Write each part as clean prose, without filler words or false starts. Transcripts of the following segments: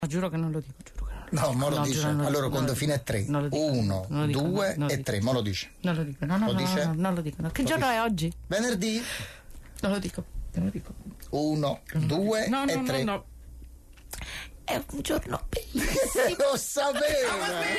Giuro che non lo dico, No, ma lo dice. Allora conto fino a 3. 1, 2 e 3. Ma lo dice. Non lo dico. Lo dice? Non lo dico. Che giorno è oggi? Venerdì. Non lo dico. 1, 2 e 3. No. È un giorno bellissimo. Lo sapevo.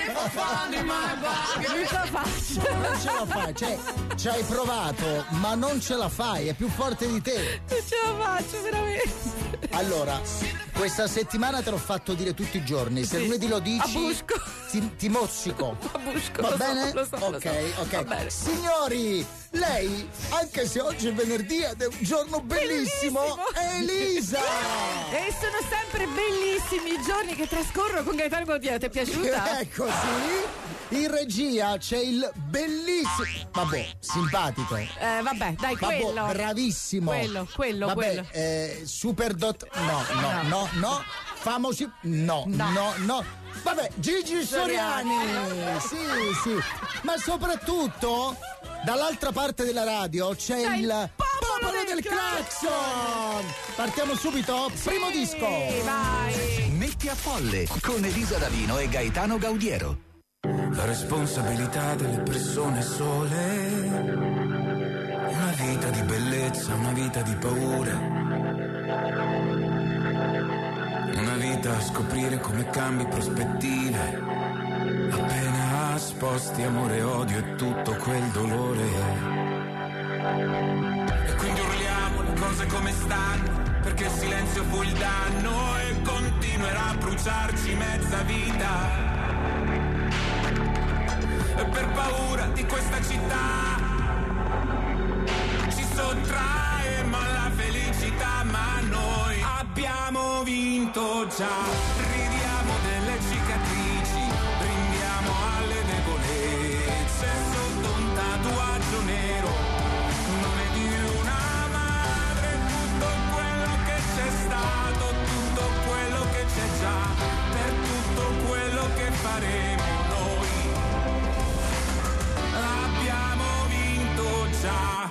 Mica faccio. Non ce la fai, cioè ci hai provato, ma non ce la fai, è più forte di te. Non ce la faccio veramente. Allora, questa settimana te l'ho fatto dire tutti i giorni. Se lunedì lo dici, Abusco. ti mozzico. Abusco. Va bene? Lo so. Ok. Va bene. Signori, lei, anche se oggi è venerdì ed è un giorno bellissimo, è Elisa. E sono sempre bellissimi i giorni che trascorro con Gaetano Gaudiero. Ti è piaciuta? Ecco, sì. In regia c'è il bellissimo, vabbè, simpatico. Vabbè, dai, quello. Vabbè, bravissimo. Quello. Super dot. No. Famosi. No. Vabbè, Gigi Soriani. Sì. Ma soprattutto dall'altra parte della radio c'è il popolo del clacson. Partiamo subito. Primo disco. Vai. Metti a folle con Elisa D'Avino e Gaetano Gaudiero. La responsabilità delle persone sole, una vita di bellezza, una vita di paura, una vita a scoprire come cambi prospettive, appena sposti amore e odio e tutto quel dolore. E quindi urliamo le cose come stanno, perché il silenzio fu il danno e continuerà a bruciarci mezza vita. E per paura di questa città ci sottraemo alla felicità, ma noi abbiamo vinto già. Ridiamo delle cicatrici, brindiamo alle debolezze sotto un tatuaggio nero, nome di una madre, tutto quello che c'è stato, tutto quello che c'è già, per tutto quello che faremo noi. Abbiamo vinto già.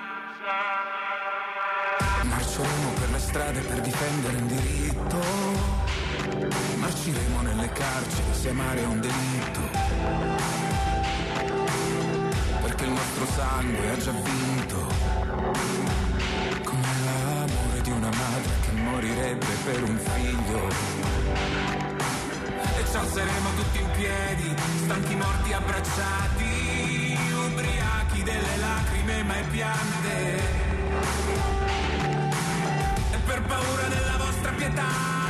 Marceremo per le strade per difendere un diritto, marciremo nelle carceri se amare è un delitto, perché il nostro sangue ha già vinto, come l'amore di una madre che morirebbe per un figlio. E ci alzeremo tutti in piedi, stanchi morti abbracciati, ubriachi delle lacrime mai piante. E per paura della vostra pietà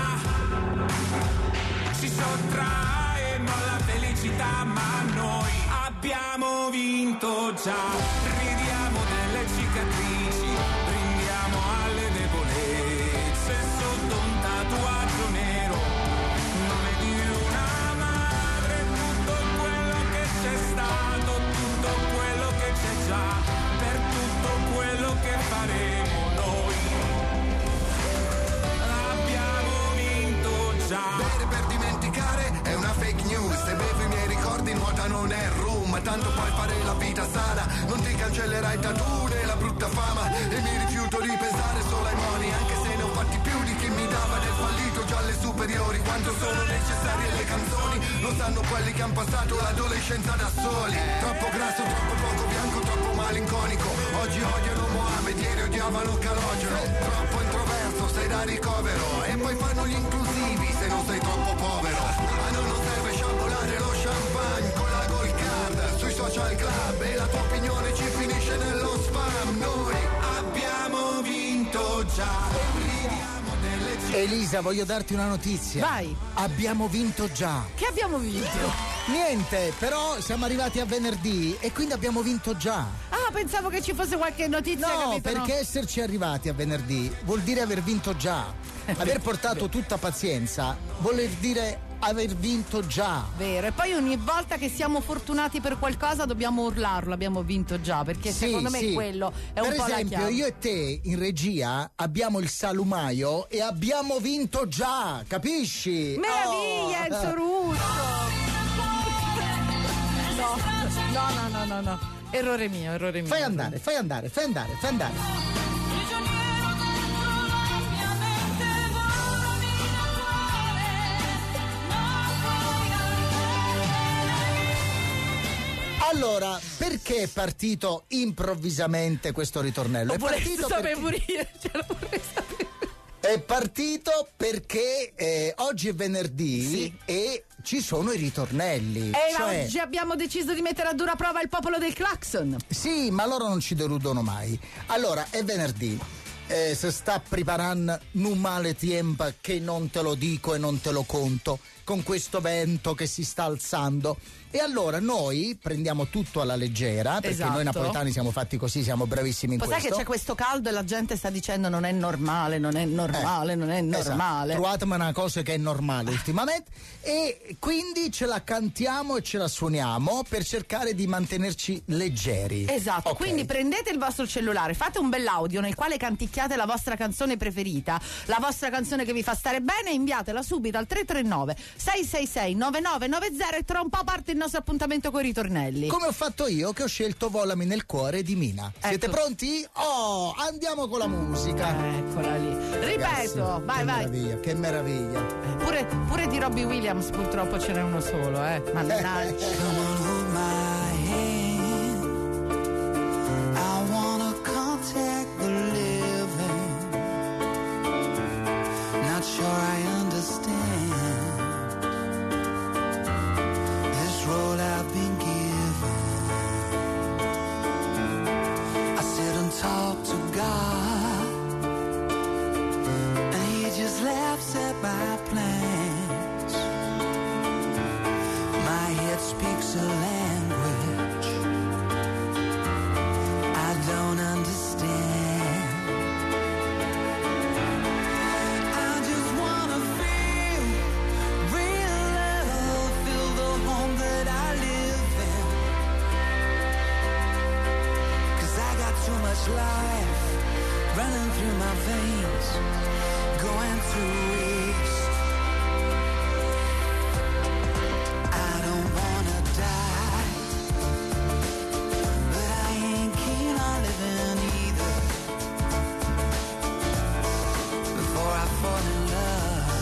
ci sottraemo alla felicità, ma noi abbiamo vinto già. Ridiamo delle cicatrici, brindiamo alle debolezze sotto un tatuaggio nero, nome di una madre, tutto quello che c'è stato, tutto quello che c'è già, per tutto quello che faremo noi. Abbiamo vinto già. Bere per dimenticare è una fake news, se bevo i miei ricordi nuotano nel rum, tanto puoi fare la vita sana, non ti cancellerai il tattoo né la brutta fama, e mi rifiuto di pensare solo ai moni, anche se ne ho fatti più di chi mi dava del fallito già alle superiori. Quanto sono necessarie le canzoni lo sanno quelli che hanno passato l'adolescenza da soli. Troppo grasso, troppo poco bianco, troppo malinconico, oggi odiano Mohamed, ieri odiavano Calogero. Troppo introverso, sei da ricovero, e poi fanno gli inclusivi se non sei troppo povero. Ma non serve sciabolare lo champagne con la gold card sui social club, e la tua opinione ci finisce nello spam. Noi abbiamo vinto già. Elisa, voglio darti una notizia. Vai. Abbiamo vinto già. Che abbiamo vinto? Niente, però siamo arrivati a venerdì e quindi abbiamo vinto già. Ah, pensavo che ci fosse qualche notizia. No, capito, perché esserci arrivati a venerdì vuol dire aver vinto già. Aver portato tutta pazienza vuol dire aver vinto già. Vero, e poi ogni volta che siamo fortunati per qualcosa dobbiamo urlarlo, abbiamo vinto già, perché secondo me quello è un po' la chiave. Per esempio, io e te in regia abbiamo il salumaio e abbiamo vinto già, capisci? Meraviglia, Enzo Russo! No. Errore mio. Fai andare. Allora, perché è partito improvvisamente questo ritornello? Lo vorrei sapere pure io, lo vorrei sapere. È partito perché oggi è venerdì, sì, e ci sono i ritornelli. E oggi abbiamo deciso di mettere a dura prova il popolo del clacson. Sì, ma loro non ci deludono mai. Allora, è venerdì. Si sta preparando un male tempo che non te lo dico e non te lo conto, con questo vento che si sta alzando. E allora noi prendiamo tutto alla leggera, perché noi napoletani siamo fatti così, siamo bravissimi in questo. Sai che c'è questo caldo e la gente sta dicendo non è normale, non è normale, non è normale. Trovatemi una cosa che è normale ultimamente, e quindi ce la cantiamo e ce la suoniamo per cercare di mantenerci leggeri. Esatto, okay. Quindi prendete il vostro cellulare, fate un bell'audio nel quale canticchiate la vostra canzone preferita, la vostra canzone che vi fa stare bene, e inviatela subito al 339 666 9990 e tra un po' parte il nostro appuntamento con i ritornelli. Come ho fatto io, che ho scelto Volami nel cuore di Mina. Siete pronti? Oh, andiamo con la musica. Eccola lì. Ripeto, ragazzi, vai. Che meraviglia. Pure di Robbie Williams purtroppo ce n'è uno solo, mannaggia. Come on, hold my hand. I wanna contact the living. Not sure I understand this road I've been given. I sit and talk to God, and He just laughs at my plans. My head speaks a language I don't understand. I just wanna feel real love, feel the home that I live in. 'Cause I got too much life running through my veins, going to waste. I don't wanna die, but I ain't keen on living either. Before I fall in love,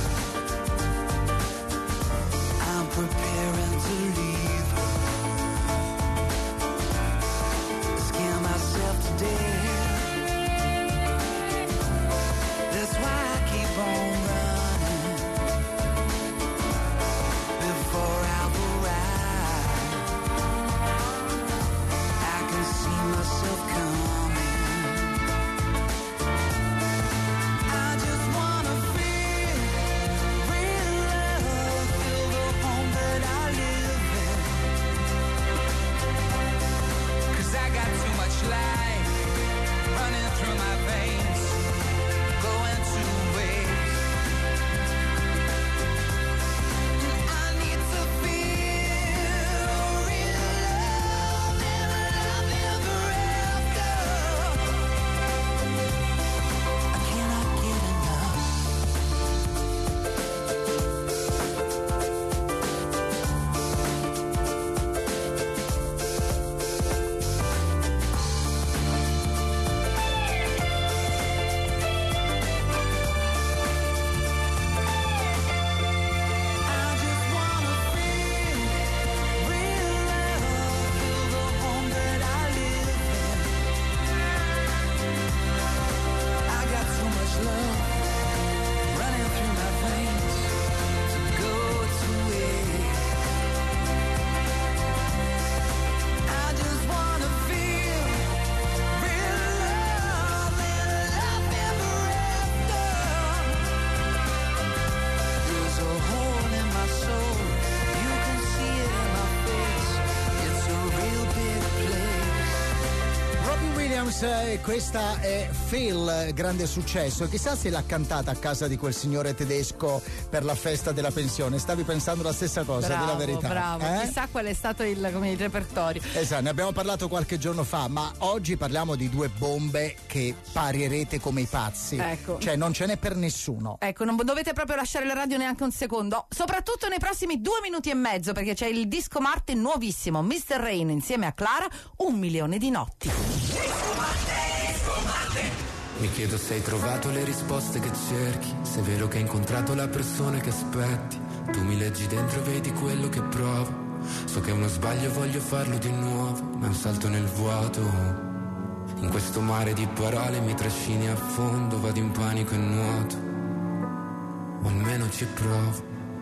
I'm preparing to leave her. Scare myself to death. That's why I keep on running. Before I'll arrive, I can see myself coming. I just wanna feel real love, feel the home that I live in. 'Cause I got too much life running through my veins, going to waste. I need to feel real love and love ever after. I cannot get enough. I just wanna feel real love, feel the home that I live in. I got too much love running through my veins to go to waste. I just wanna feel real love and love ever after. There's a hole in my soul, you can see it in my face. It's a real big place. Robbie Williams, questa è Phil, grande successo. Chissà se l'ha cantata a casa di quel signore tedesco per la festa della pensione. Stavi pensando la stessa cosa, Bravo, di la verità. bravo. Chissà qual è stato il repertorio. Esatto, ne abbiamo parlato qualche giorno fa, ma oggi parliamo di due bombe che parierete come i pazzi. Ecco. Cioè non ce n'è per nessuno. Ecco, non dovete proprio lasciare la radio neanche un secondo, soprattutto nei prossimi 2 minuti e mezzo, perché c'è il disco Marte nuovissimo, Mr. Rain insieme a Clara, 1 milione di notti. Mi chiedo se hai trovato le risposte che cerchi, se è vero che hai incontrato la persona che aspetti. Tu mi leggi dentro e vedi quello che provo. So che è uno sbaglio e voglio farlo di nuovo, ma è un salto nel vuoto. In questo mare di parole mi trascini a fondo, vado in panico e nuoto, o almeno ci provo.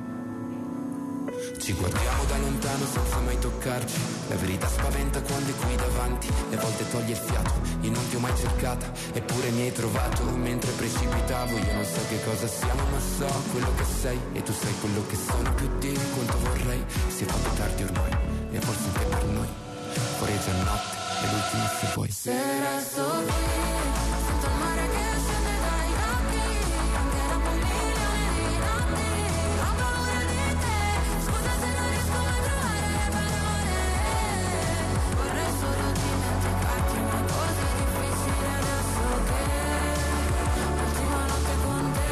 Ci guardiamo da lontano senza mai toccarci. La verità spaventa quando è qui davanti, e a volte toglie il fiato. Io non ti ho mai cercata, eppure mi hai trovato. Mentre precipitavo io non so che cosa siamo, ma so quello che sei, e tu sai quello che sono, più di quanto vorrei. Si è fatto tardi ormai, e forse anche per noi. Fuori è già notte, è l'ultima se vuoi. Se resto qui, sento il mare che scende dai occhi, anche dopo milioni di notti. Ho paura di te, scusa se non riesco a trovare le parole. Vorrei solo dimenticarti, ma è così difficile adesso che l'ultima notte con te.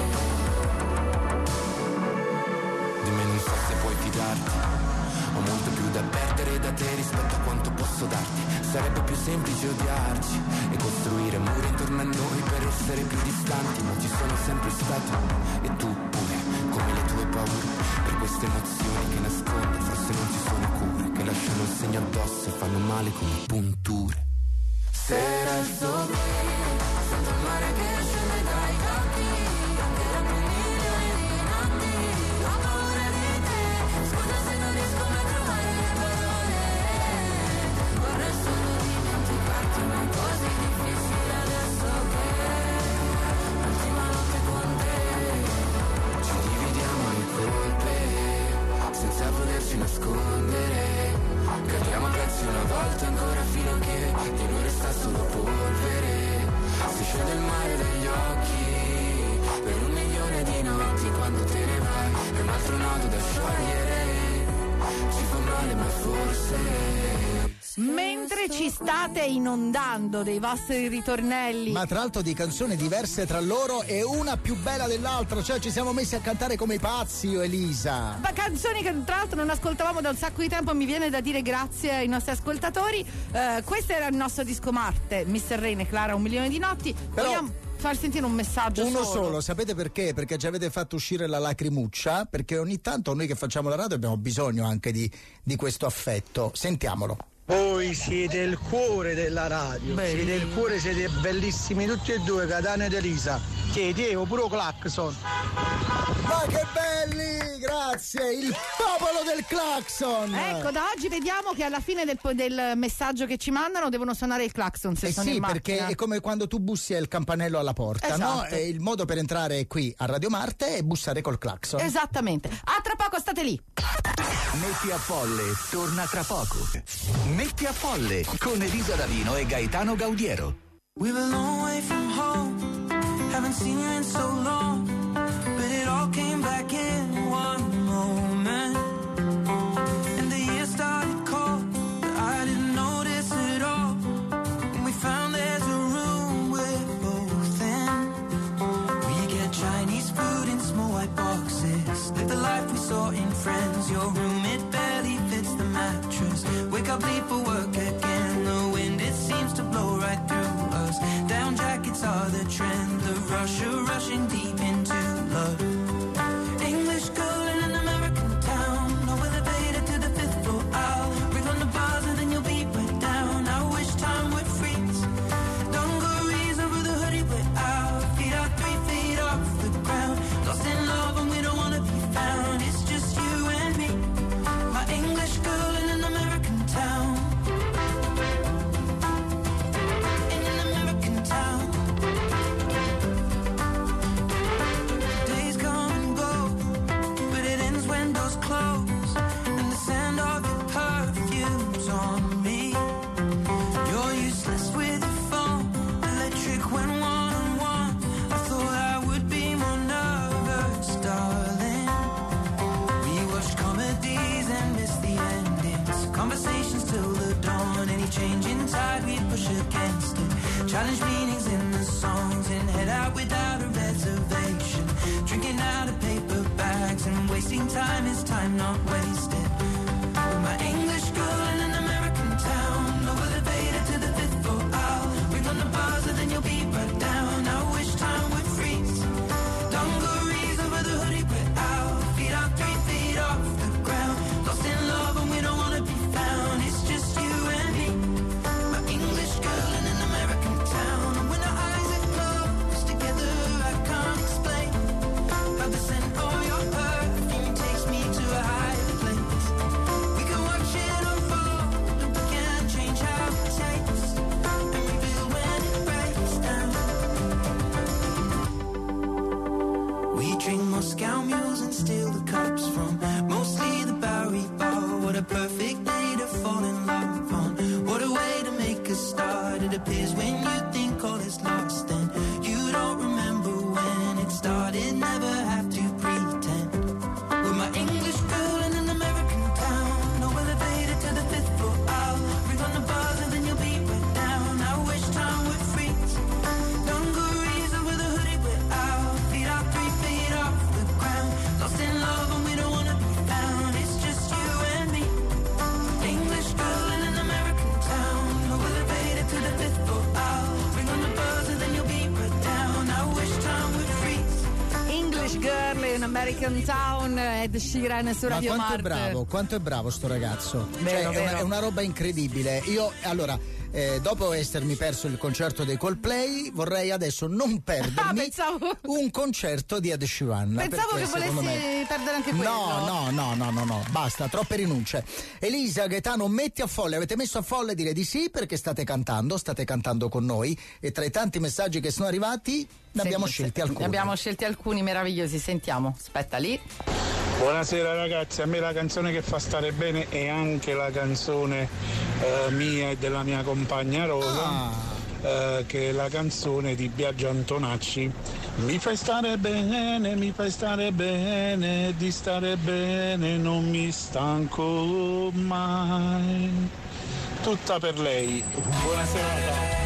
Di me non so se puoi fidarti, ho molto più da perdere da te rispetto a quanto posso darti. Sarebbe più semplice odiarci e costruire muri intorno a noi per essere più distanti, ma ci sono sempre stato, e tu pure, come le tue paure, per queste emozioni che nascondi. Forse non ci sono cure, che lasciano il segno addosso e fanno male come punture. Se resto qui, sento il mare che scende dai occhi, anche dopo milioni di notti. Ho paura di te, scusa se non riesco mai a trovare le parole. Vorrei solo dimenticarti, ma è così difficile adesso che l'ultima notte con te. Ci dividiamo le colpe senza volerci nascondere. Cadiamo a pezzi una volta ancora fino a che di noi resta solo polvere. Si scende il mare dagli occhi per 1 milione di notti. Quando te ne vai è un altro nodo da sciogliere. Ci fa male ma forse... Mentre ci state inondando dei vostri ritornelli, ma tra l'altro di canzoni diverse tra loro e una più bella dell'altra, cioè ci siamo messi a cantare come i pazzi io e Elisa. ma canzoni che tra l'altro non ascoltavamo da un sacco di tempo, mi viene da dire grazie ai nostri ascoltatori. Questo era il nostro disco Marte, Mr. Rain e Clara, 1 milione di notti. Però vogliamo far sentire un messaggio uno solo, sapete perché? Perché ci avete fatto uscire la lacrimuccia, perché ogni tanto noi che facciamo la radio abbiamo bisogno anche di questo affetto. Sentiamolo. Voi siete il cuore della radio, siete il cuore, siete bellissimi tutti e due, Catania ed Elisa. Chiedevo pure clacson. Ma che belli, grazie, il popolo del clacson. Ecco, da oggi vediamo che alla fine del messaggio che ci mandano devono suonare il clacson se sono in macchina. Perché è come quando tu bussi il campanello alla porta, esatto. No? E il modo per entrare qui a Radio Marte è bussare col clacson. Esattamente. A tra poco, state lì. Metti a Polle torna tra poco. Metti a Polle con Elisa D'Avino e Gaetano Gaudiero. We were a long way from home, haven't seen you in so long, but it all came back in one moment. And the year started cold, but I didn't notice it all. And we found there's a room we're both in. We get Chinese food in small white boxes, live the life we saw in Friends. Your room, it barely fits the mattress. Wake up late for work again, the wind it seems to blow right through us. Down jackets are the trend, the rushing deep into love. English girl in an American town, no elevator to the 5th floor. I'll ring on the bars and then you'll be right down. I wish time would freeze. Dungarees over the hoodie, but our feet are 3 feet off the ground. Lost in love and we don't wanna be found. It's just you and me, my English girl in an American town. In an American town. Days come and go, but it ends when doors close, and the scent of your perfume's on me. You're useless with your phone, electric when one-on-one. I thought I would be more nervous, darling. We watched comedies and missed the endings, conversations till the dawn. Any change in tide we push against it, challenge meanings in the songs, and head out without a reservation. Drinking out of paper bags and wasting time is time not wasted. My English girl in an American town, no elevator to the 5th floor. I'll ring on the bars and then you'll be right down. I wish time would freeze. Dungarees over the hoodie, but our feet are 3 feet off the ground. Lost in love and we American Town, Ed Sheeran su Radio Marte. Quanto è bravo sto ragazzo. Vero, È una roba incredibile. Io allora dopo essermi perso il concerto dei Coldplay, vorrei adesso non perdermi un concerto di Ed Sheeran. Pensavo che volessi perdere anche quello. No, basta, troppe rinunce. Elisa, Gaetano, metti a folle. Avete messo a folle? Dire di sì, perché state cantando con noi, e tra i tanti messaggi che sono arrivati ne abbiamo scelti alcuni. Ne abbiamo scelti alcuni meravigliosi, sentiamo. Aspetta lì. Buonasera ragazzi, a me la canzone che fa stare bene è anche la canzone mia e della mia compagna Rosa, che è la canzone di Biagio Antonacci. Mi fai stare bene, di stare bene non mi stanco mai. Tutta per lei. Buonasera.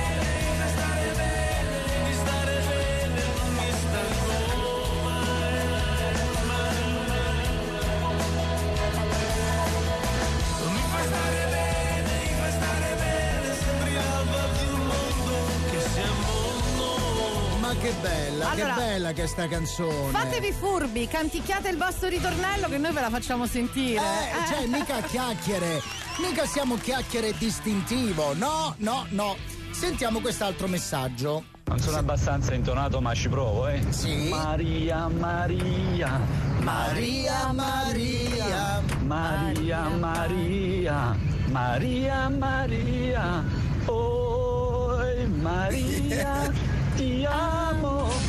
Che bella, allora, che bella che sta canzone. Fatevi furbi, canticchiate il vostro ritornello che noi ve la facciamo sentire. Cioè, mica chiacchiere, mica siamo chiacchiere distintivo. No. Sentiamo quest'altro messaggio. Non sono abbastanza intonato, ma ci provo, Sì. Maria, Maria. Maria, Maria. Maria, Maria. Maria, Maria. Oh, Maria, ti amo.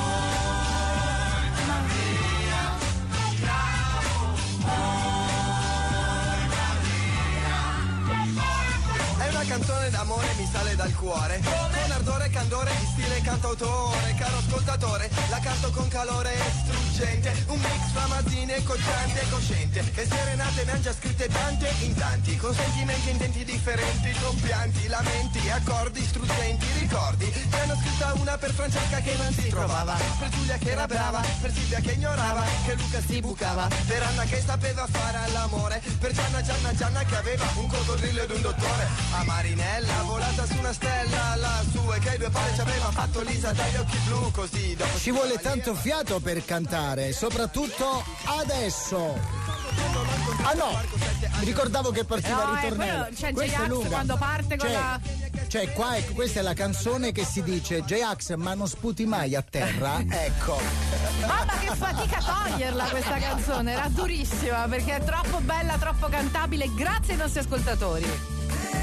Canzone d'amore mi sale dal cuore, con ardore e candore di stile cantautore. Caro ascoltatore, la canto con calore struggente, un mix fra mazzine cocciante e cosciente. E serenate ne han già scritte tante in tanti, con sentimenti intenti differenti, compianti, lamenti, accordi struggenti, ricordi. Ne hanno scritta una per Francesca che non si trovava, per Giulia che era brava, per Silvia che ignorava, che Luca si bucava, per Anna che sapeva fare all'amore, per Gianna che aveva un coccodrillo ed un dottore. Marinella volata su una stella lassù, e che i due pari ci aveva fatto Lisa dagli occhi blu, così dopo ci vuole tanto fiato per cantare, soprattutto adesso. Ah no, mi ricordavo che partiva il ritornello. C'è J-Ax quando parte con la... Cioè qua questa è la canzone che si dice J-Ax, ma non sputi mai a terra. Ecco. Mamma che fatica toglierla questa canzone, era durissima perché è troppo bella, troppo cantabile. Grazie ai nostri ascoltatori.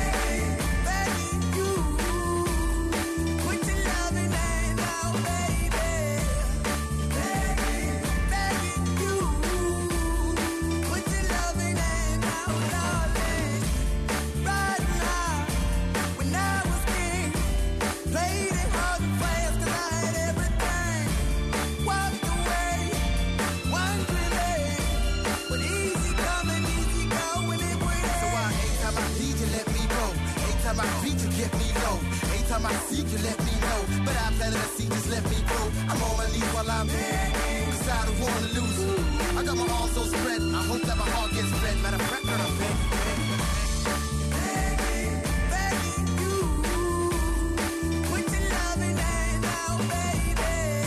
I see you, let me know. But I planted a seed, just let me go. I'm on my knees while I'm in, cause I don't wanna lose. I got my arms so spread, I hope that my heart gets fed. Matter of fact, that I'm begging you, put your loving hand out, baby.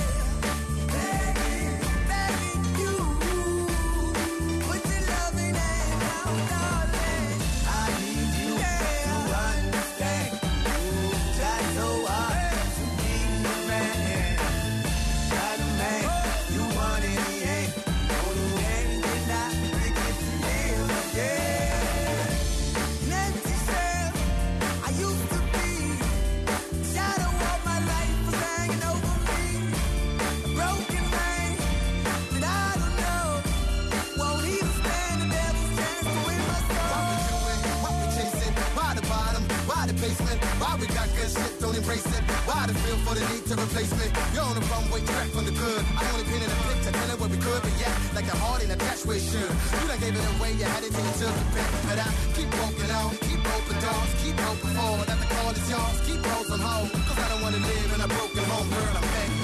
Begging you, put your loving hand out, darling. I need you to understand. Why we got good shit, don't embrace it. Why the feel for the need to replace me? You're on the runway track from the good. I only been in a picture, telling what we could, but yeah, like a heart in a catch where it should. You done gave it away, you had it till you took the pick. But I keep walking on, keep open doors, keep hoping for that the call is yours. Keep rolls on hold, cause I don't wanna live in a broken home, girl, I'm begging.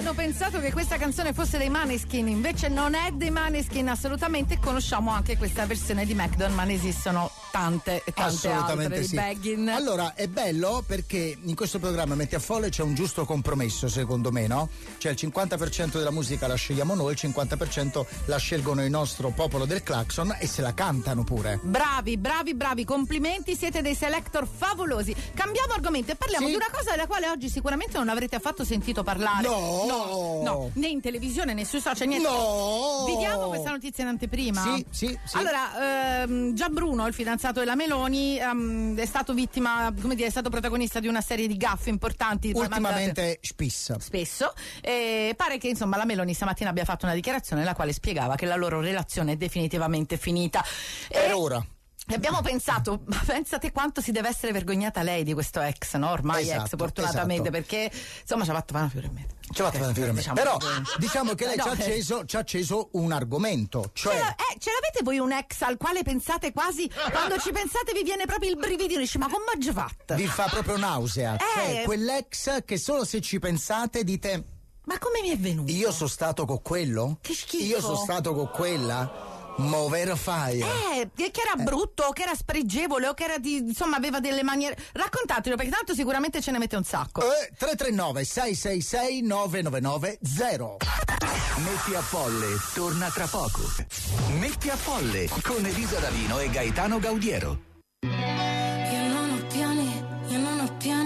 hanno pensato che questa canzone fosse dei Maneskin, invece non è dei Maneskin assolutamente. Conosciamo anche questa versione di Macdon, ma ne esistono tante assolutamente altre sì. di Baggin. Allora è bello perché in questo programma Metti a Folle c'è un giusto compromesso, secondo me, no? Cioè il 50% della musica la scegliamo noi, il 50% la scelgono il nostro popolo del clacson e se la cantano pure. Bravi, complimenti, siete dei selector favolosi. Cambiamo argomento e parliamo di una cosa della quale oggi sicuramente non avrete affatto sentito parlare. No, né in televisione né sui social, niente. No! Vi diamo questa notizia in anteprima? Sì. Allora, Gian Bruno, il fidanzato della Meloni, è stato vittima, è stato protagonista di una serie di gaffe importanti. Ultimamente spesso. Pare che insomma la Meloni stamattina abbia fatto una dichiarazione nella quale spiegava che la loro relazione è definitivamente finita. Per ora. E abbiamo pensato, ma pensate quanto si deve essere vergognata lei di questo ex, no? Ormai ex, fortunatamente, perché insomma ci ha fatto fare una fiore in mezzo. Però diciamo che lei ci ha acceso un argomento, cioè ce l'avete voi un ex al quale pensate quasi, quando ci pensate vi viene proprio il brividino, dici ma come già fatta? Vi fa proprio nausea, cioè quell'ex che solo se ci pensate dite ma come mi è venuto? Io sono stato con quello? Che schifo. Io sono stato con quella? Movere faia. Che era brutto, o che era spregevole, o che era insomma aveva delle maniere. Raccontatelo, perché tanto sicuramente ce ne mette un sacco. 339 666 9990. Metti a Folle torna tra poco. Metti a Folle con Elisa D'Alino e Gaetano Gaudiero. Io non ho piani. Io non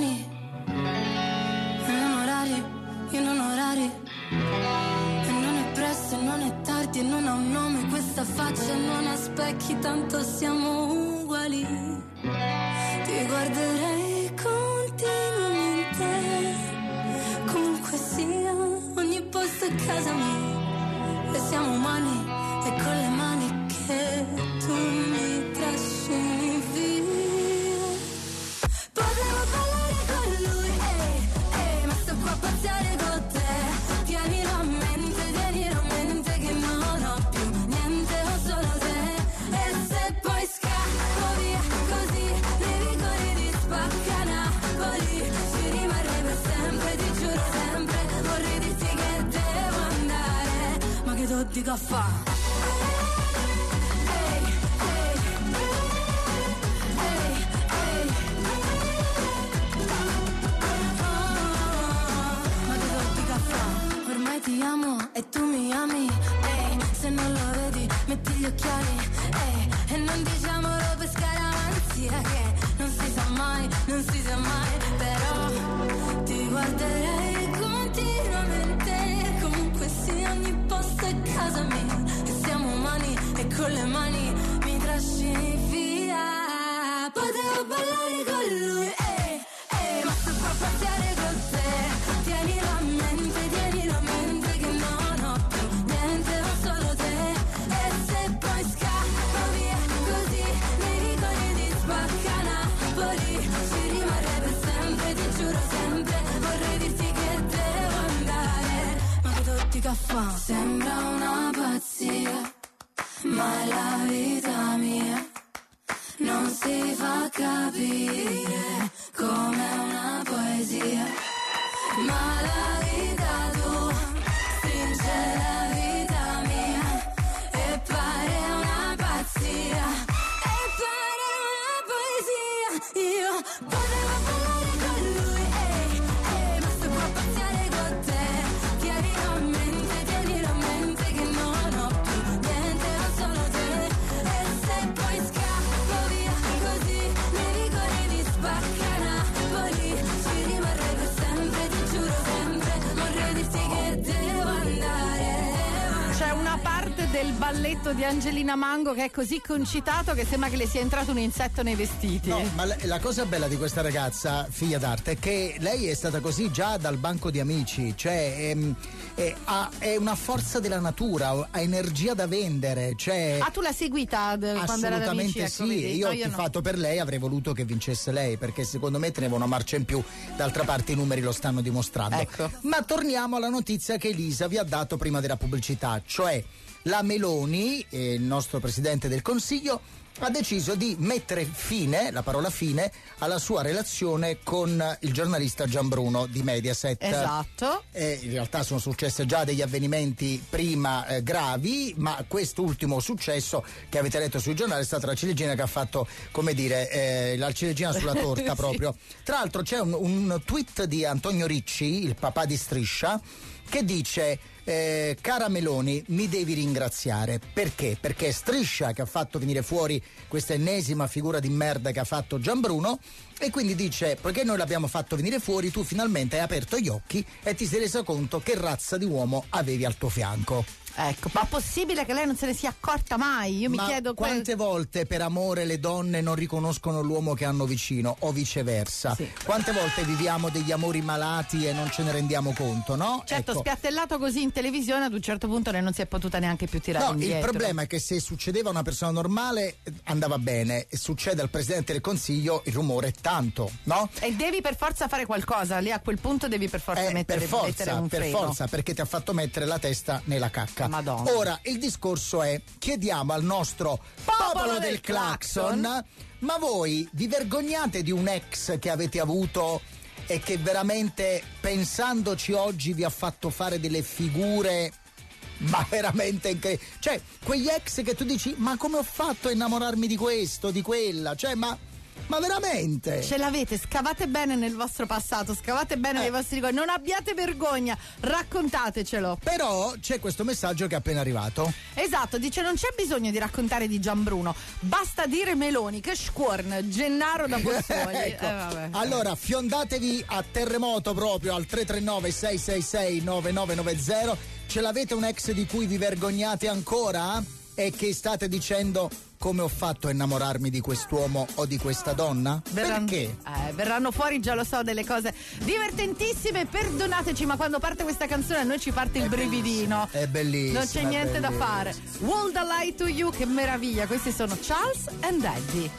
ho orari. E non è presto, e non è tardi, e non ha un nome questa faccia, non ha specchi, tanto siamo uguali. Ti guarderei continuamente, comunque sia, ogni posto è casa mia. E siamo umani, e con le mani che tu mi trascini via. Potevo parlare con lui, ma sto qua a passare con te. Tienilo a mente che non ho più niente, ho solo te. E se poi scappo via così, nei vicoli di Spacca Napoli, ci rimarrei per sempre, ti giuro sempre. Vorrei dirti che devo andare, ma che tu dico a fa'? Ti amo e tu mi ami, se non lo vedi metti gli occhiali, e non diciamolo per scaramanzia che non si sa mai, però ti guarderei continuamente, comunque sia ogni posto è casa mia, e siamo umani e con le mani mi trascini via. Potevo ballare con lui, ma sto qua a passare con te. Tienilo a mente che non ho più niente, ho solo te. E se poi scappo via così, nei vicoli di Spacca Napoli, ci rimarrei per sempre, ti giuro sempre. Vorrei dirti che devo andare, ma che tutti caffè. Sembra una pazzia, ma è la vita mia. Non si fa capire come una poesia, ma la vita tua stringe la vita mia e pare una pazzia, io potevo parlare con lui, ma sto qua a passare con te. Tienilo a mente che non ho più niente, ho solo te. E se poi scappo via così, nei vicoli di Spacca Napoli, ci rimarrei per sempre, ti giuro sempre. Vorrei dirti che devo andare. C'è una parte del balletto di Angelina Mango che è così concitato che sembra che le sia entrato un insetto nei vestiti. No, ma la cosa bella di questa ragazza, figlia d'arte, è che lei è stata così già dal banco di amici, cioè è una forza della natura, ha energia da vendere, cioè. Tu l'hai seguita quando era da amici? Assolutamente Ecco, sì, vedi? io ho no. tifato per lei, avrei voluto che vincesse lei, perché secondo me teneva una marcia in più, d'altra parte i numeri lo stanno dimostrando. Ecco. Ma torniamo alla notizia che Elisa vi ha dato prima della pubblicità, cioè la Meloni, il nostro Presidente del Consiglio, ha deciso di mettere fine, la parola fine, alla sua relazione con il giornalista Gianbruno di Mediaset. Esatto. In realtà sono successe già degli avvenimenti prima gravi, ma quest'ultimo successo che avete letto sui giornali è stata la ciliegina che ha fatto, come dire, la ciliegina sulla torta proprio. Sì. Tra l'altro c'è un tweet di Antonio Ricci, il papà di Striscia, che dice: cara Meloni, mi devi ringraziare. Perché? Perché è Striscia che ha fatto venire fuori questa ennesima figura di merda che ha fatto Gianbruno, e quindi dice: poiché noi l'abbiamo fatto venire fuori, tu finalmente hai aperto gli occhi e ti sei reso conto che razza di uomo avevi al tuo fianco. Ecco, ma possibile che lei non se ne sia accorta mai? Io mi chiedo quante volte per amore le donne non riconoscono l'uomo che hanno vicino, o viceversa. Sì. Quante volte viviamo degli amori malati e non ce ne rendiamo conto, no? Certo, ecco. Spiattellato così in televisione, ad un certo punto lei non si è potuta neanche più tirare indietro. Il problema è che se succedeva a una persona normale andava bene, e succede al Presidente del Consiglio il rumore è tanto, no? E devi per forza fare qualcosa, lì a quel punto devi per forza mettere un freno. Per forza, perché ti ha fatto mettere la testa nella cacca. Madonna. Ora, il discorso è: chiediamo al nostro popolo del clacson, ma voi vi vergognate di un ex che avete avuto e che veramente, pensandoci oggi, vi ha fatto fare delle figure, ma veramente cioè quegli ex che tu dici: ma come ho fatto a innamorarmi di questo, di quella, cioè ma veramente? Ce l'avete, scavate bene nel vostro passato, scavate bene nei vostri ricordi, non abbiate vergogna, raccontatecelo. Però c'è questo messaggio che è appena arrivato. Esatto, dice: non c'è bisogno di raccontare di Gianbruno, basta dire Meloni, che squorn, Gennaro da Pozzuoli. Ecco. Allora, fiondatevi a terremoto proprio al 339 666 9990. Ce l'avete un ex di cui vi vergognate ancora? E che state dicendo: come ho fatto a innamorarmi di quest'uomo o di questa donna? Perché? Verranno fuori, già lo so, delle cose divertentissime. Perdonateci, ma quando parte questa canzone a noi ci parte il brividino. È bellissimo. Non c'è niente da fare. Would I Lie to You, che meraviglia. Questi sono Charles and Eddie.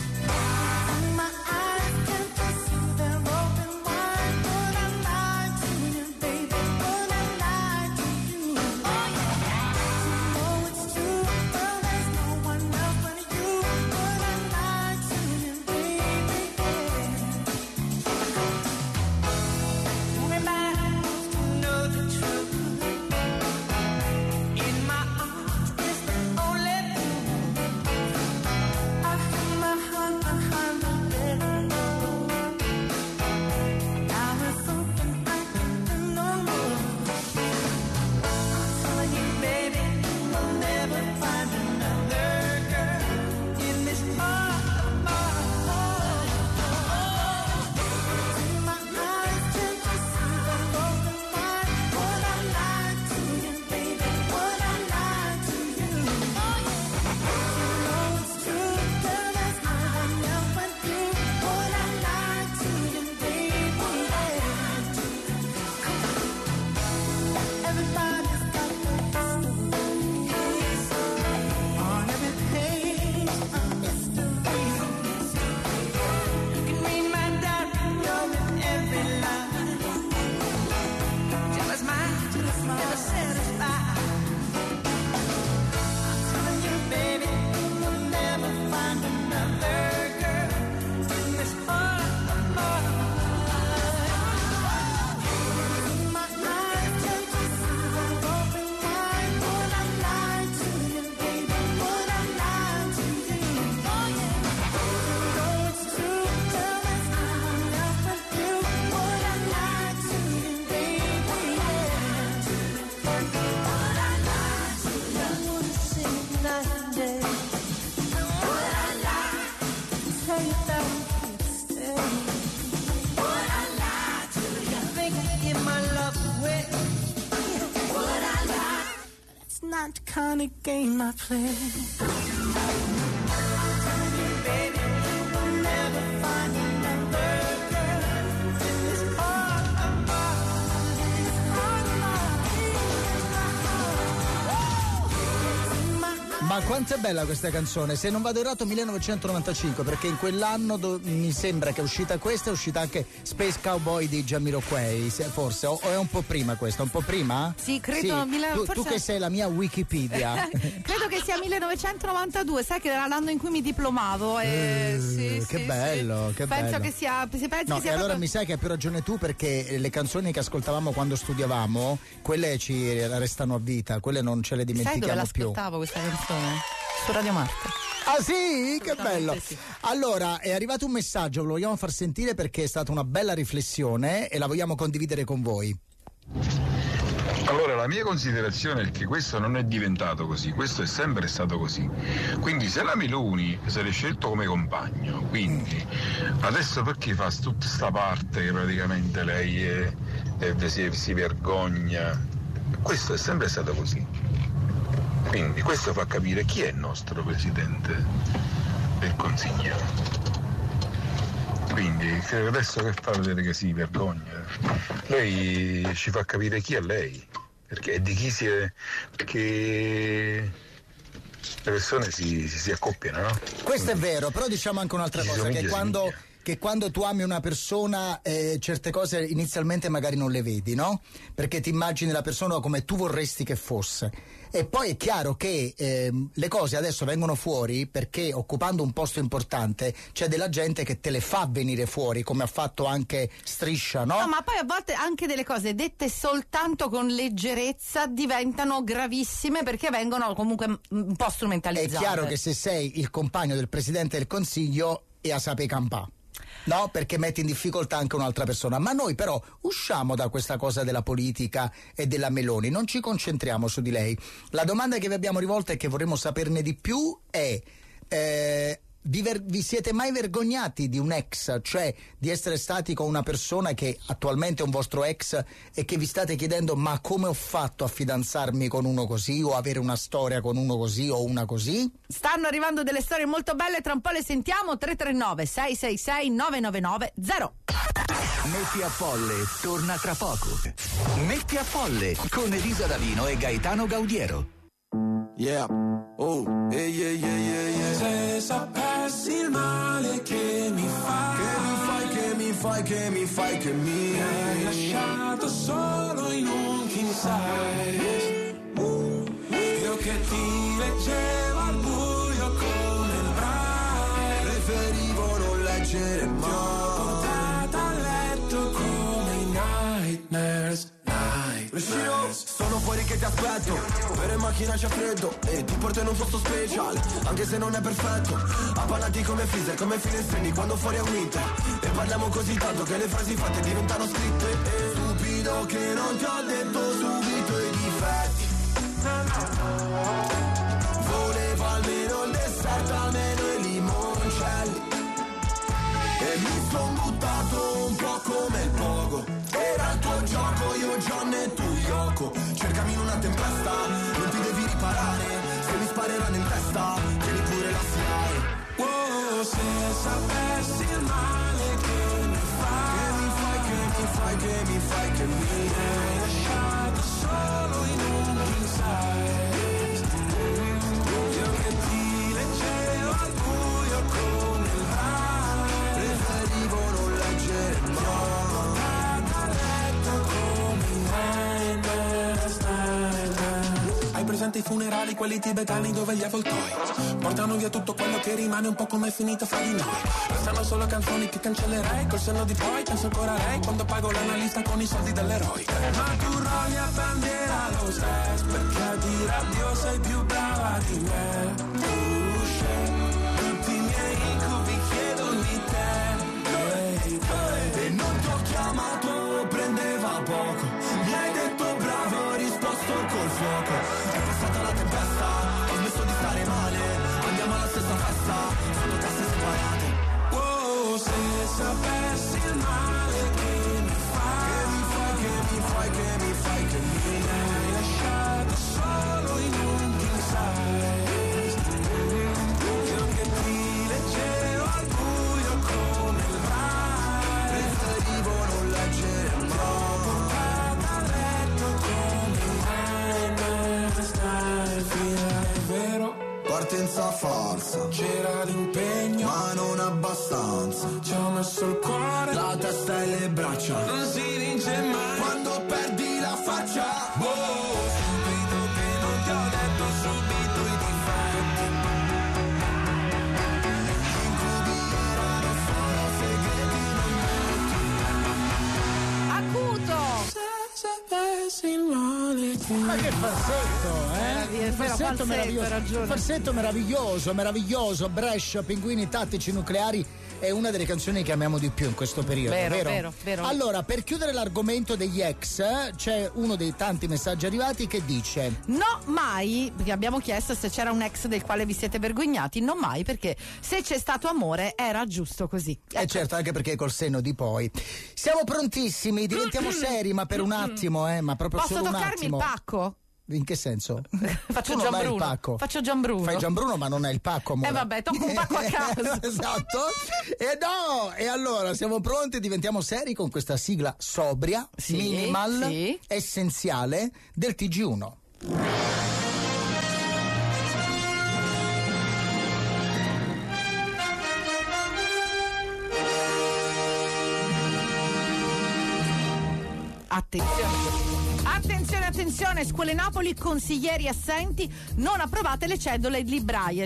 Not the kind of game I play. Baby, you will never find another girl in this heart of mine. This heart of mine. Ma Ma quanto è bella questa canzone, se non vado errato 1995, perché in quell'anno mi sembra che è uscita questa, è uscita anche Space Cowboy di Jamiroquai, forse, o è un po' prima questa, un po' prima? Sì, credo. Sì. Tu che sei la mia Wikipedia. Credo che sia 1992, sai che era l'anno in cui mi diplomavo. Sì, che bello, che penso bello. Che sia. No, che sia e proprio... allora mi sa che hai più ragione tu, perché le canzoni che ascoltavamo quando studiavamo, quelle ci restano a vita, quelle non ce le dimentichiamo più. Sai dove più. l'ascoltavo questa canzone? Su Radio Marte. Ah sì? Che bello! Sì. Allora, è arrivato un messaggio, lo vogliamo far sentire perché è stata una bella riflessione e la vogliamo condividere con voi. Allora, la mia considerazione è che questo non è diventato così, questo è sempre stato così. Quindi se la Meloni si è scelto come compagno, quindi adesso perché fa tutta sta parte che praticamente lei si vergogna? Questo è sempre stato così. Quindi questo fa capire chi è il nostro Presidente del Consiglio. Quindi adesso che fa vedere che si vergogna, lei ci fa capire chi è lei, perché di chi si è, perché le persone si accoppiano, no? Questo è vero, però diciamo anche un'altra cosa, che quando tu ami una persona certe cose inizialmente magari non le vedi, no? Perché ti immagini la persona come tu vorresti che fosse. E poi è chiaro che le cose adesso vengono fuori perché occupando un posto importante c'è della gente che te le fa venire fuori, come ha fatto anche Striscia, no? No, ma poi a volte anche delle cose dette soltanto con leggerezza diventano gravissime perché vengono comunque un po' strumentalizzate. È chiaro che se sei il compagno del Presidente del Consiglio e a sape campà. No, perché metti in difficoltà anche un'altra persona. Ma noi però usciamo da questa cosa della politica e della Meloni, non ci concentriamo su di lei. La domanda che vi abbiamo rivolto e che vorremmo saperne di più è vi siete mai vergognati di un ex, cioè di essere stati con una persona che attualmente è un vostro ex e che vi state chiedendo ma come ho fatto a fidanzarmi con uno così o avere una storia con uno così o una così? Stanno arrivando delle storie molto belle, tra un po' le sentiamo. 339 666 999 0. Metti a Folle torna tra poco. Metti a Folle con Elisa D'Avino e Gaetano Gaudiero. Yeah, oh, yeah. Se sapessi il male che mi fai, che mi hai lasciato solo in un king size. Io che ti leggevo al buio come il braille, preferivo non leggere mai. Ti ho portato a letto come i nightmares. Sono fuori che ti aspetto, per in macchina c'è freddo e ti porto in un posto speciale, anche se non è perfetto. Appannati come freezer, come finestrini quando fuori è winter. E parliamo così tanto che le frasi fatte diventano scritte. E stupido che non ti ho detto subito i difetti. Volevo almeno il dessert, almeno i limoncelli. E mi son buttato un po' come il pogo. Era il tuo gioco, io John e tu Yoko. Cercami in una tempesta, non ti devi riparare. Se mi spareranno in testa, tieni pure la SIAE. Oh, se sapessi il male che mi fai, che mi hai lasciato solo in un king size. Io che ti leggevo al buio come il braille, preferivo non leggere mai. Hai presente i funerali, quelli tibetani dove gli avvoltoi portano via tutto quello che rimane, un po' come è finito fra di noi. Restano solo canzoni che cancellerei, col senno di poi penso ancora a lei quando pago l'analista con i soldi dell'eroe. Ma tu rogli a bandiera lo stesso, perché a dire addio sei più brava di me. Tu scegli tutti i miei incubi, chiedo di te. E non ti ho chiamato, prendeva poco. Mi hai detto bravo, ho risposto col fuoco. È passata la tempesta, ho smesso di stare male. Andiamo alla stessa festa, sotto casse separate. Oh, se sapessi il male che mi fai, che mi hai lasciato solo in un king size. stanza. C'era l'impegno, ma non abbastanza. ci ho messo il cuore, La testa e le braccia. non si vince mai. Quando perdi la faccia. Subito che non ti ho detto subito i difetti. Incubi erano solo segreti non Acuto! Se sapessi il male che Ma che falsetto, È vero, falsetto, meraviglioso. hai ragione. Falsetto meraviglioso. Brescia, pinguini tattici nucleari è una delle canzoni che amiamo di più in questo periodo, Vero. Allora, per chiudere l'argomento degli ex, c'è uno dei tanti messaggi arrivati che dice: No, mai, perché abbiamo chiesto se c'era un ex del quale vi siete vergognati, non mai, perché se c'è stato amore era giusto così. certo, anche perché col senno di poi. Siamo prontissimi, diventiamo seri, ma per un attimo, ma proprio Posso solo un toccarmi attimo. il pacco? In che senso? Faccio Tu non hai il Gianbruno. pacco. Faccio Gianbruno. Fai Gianbruno, ma non hai il pacco, amore. Vabbè, tocco un pacco a caso. Esatto. E allora siamo pronti, diventiamo seri con questa sigla sobria, Sì, minimal, sì. essenziale del TG1. Attenzione, Scuole Napoli, consiglieri assenti, non approvate le cedole libraie,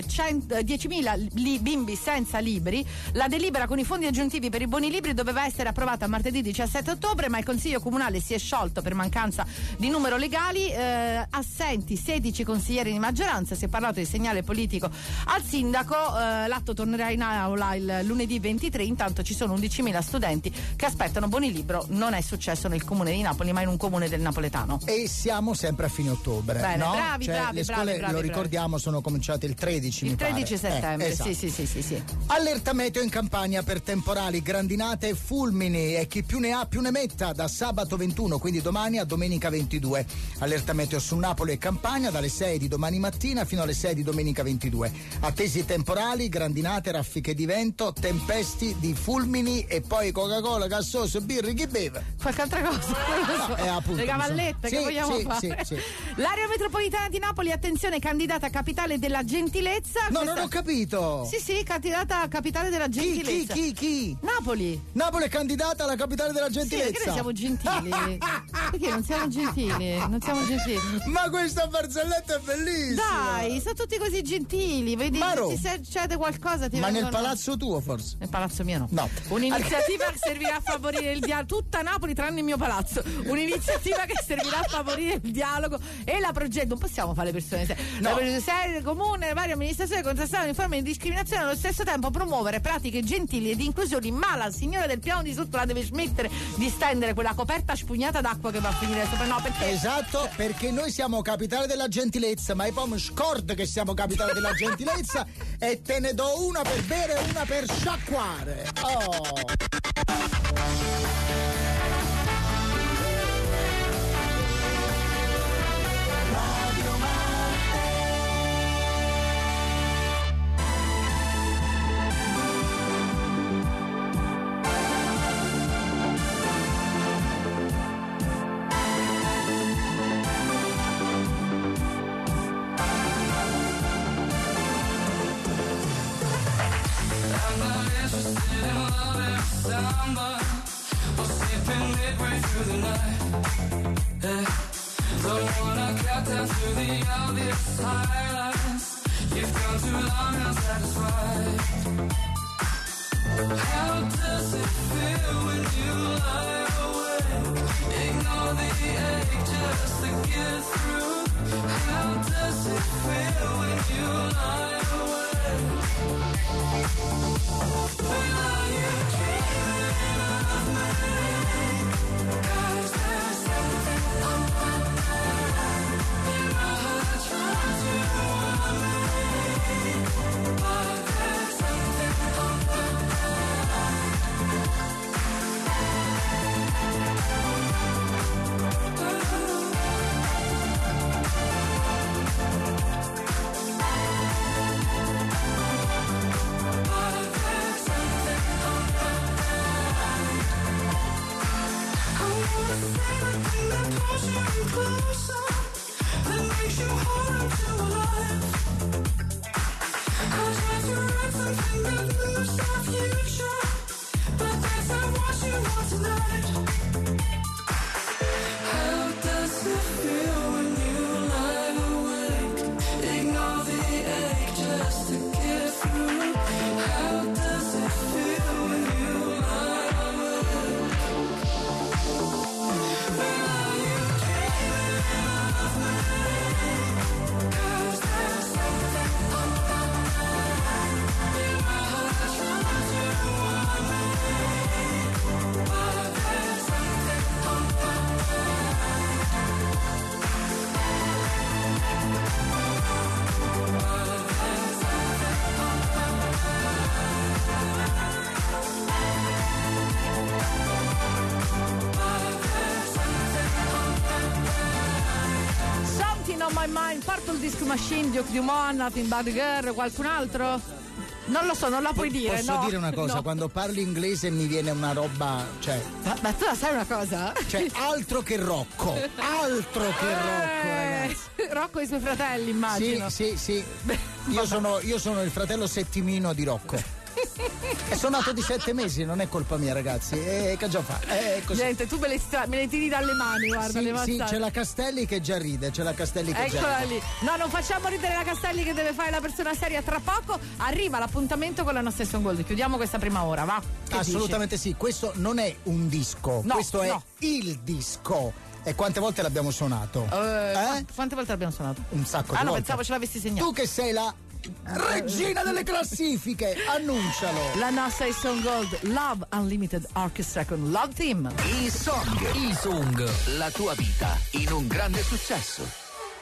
10.000 bimbi senza libri. La delibera con i fondi aggiuntivi per i buoni libri doveva essere approvata martedì 17 ottobre, ma il Consiglio Comunale si è sciolto per mancanza di numero legali, assenti 16 consiglieri di maggioranza. Si è parlato di segnale politico al sindaco, l'atto tornerà in aula il lunedì 23, intanto ci sono 11.000 studenti che aspettano buoni libro. Non è successo nel comune di Napoli, ma in un comune del napoletano. E siamo sempre a fine ottobre. Bene, no? bravi, le scuole, lo ricordiamo, sono cominciate il 13. Il 13 settembre, esatto. sì. Allerta meteo in Campania per temporali, grandinate e fulmini, e chi più ne ha più ne metta, da sabato 21, quindi domani, a domenica 22. Allerta meteo su Napoli e Campania dalle 6 di domani mattina fino alle 6 di domenica 22. Attesi temporali, grandinate, raffiche di vento, tempesti di fulmini e poi Coca-Cola, gassoso, birri, chi beve? Qualche altra cosa? Appunto, le cavallette che vogliamo fare? Sì. L'area metropolitana di Napoli, attenzione, candidata a capitale della gentilezza. No, non ho capito. Sì, candidata a capitale della gentilezza. Chi? Napoli Napoli è candidata alla capitale della gentilezza. Sì, perché noi siamo gentili. Perché non siamo gentili? Ma questa barzelletta è bellissima. Dai, sono tutti così gentili. Vedi, se succede qualcosa ti Ma vengono... nel palazzo tuo forse? Nel palazzo mio no. Un'iniziativa che servirà a favorire il dialogo. Tutta Napoli tranne il mio palazzo. Un'iniziativa che servirà a favorire il dialogo e la progetto. Non possiamo fare le persone serie. No. La persone serie, comune, le varie amministrazioni contrastare ogni forma di discriminazione e allo stesso tempo promuovere pratiche gentili e di inclusione. Ma la signora del piano di sotto la deve smettere di stendere quella coperta spugnata d'acqua che va a finire sopra. No, perché? Esatto, perché noi siamo capitale della gentilezza, ma poi mi scordo che siamo capitale della gentilezza e te ne do una per bere e una per sciacquare. Purple Disco Machine, Duke Dumont, Nothing But a Girl, qualcun altro? Non lo so, non la puoi dire. Posso dire una cosa? No. Quando parli inglese mi viene una roba, cioè. Ma tu la sai una cosa? Cioè, altro che Rocco, ragazzi. Rocco e i suoi fratelli, immagino. Sì. Io sono il fratello settimino di Rocco. E sono nato di 7 mesi, non è colpa mia, ragazzi. Che già fa? Così. Niente, tu me le tiri dalle mani, guarda. Sì, c'è la Castelli che già ride, Eccola lì. No, non facciamo ridere la Castelli che deve fare la persona seria tra poco. Arriva l'appuntamento con la nostra Session Gold. Chiudiamo questa prima ora, va? Che assolutamente dici? sì, questo non è un disco, questo è il disco. E quante volte l'abbiamo suonato? Quante volte l'abbiamo suonato? Un sacco di volte. No, pensavo ce l'avessi segnato. Tu che sei la regina delle classifiche, annuncialo. La nostra Song Gold Love Unlimited Orchestra con Love Team. I Song, la tua vita in un grande successo.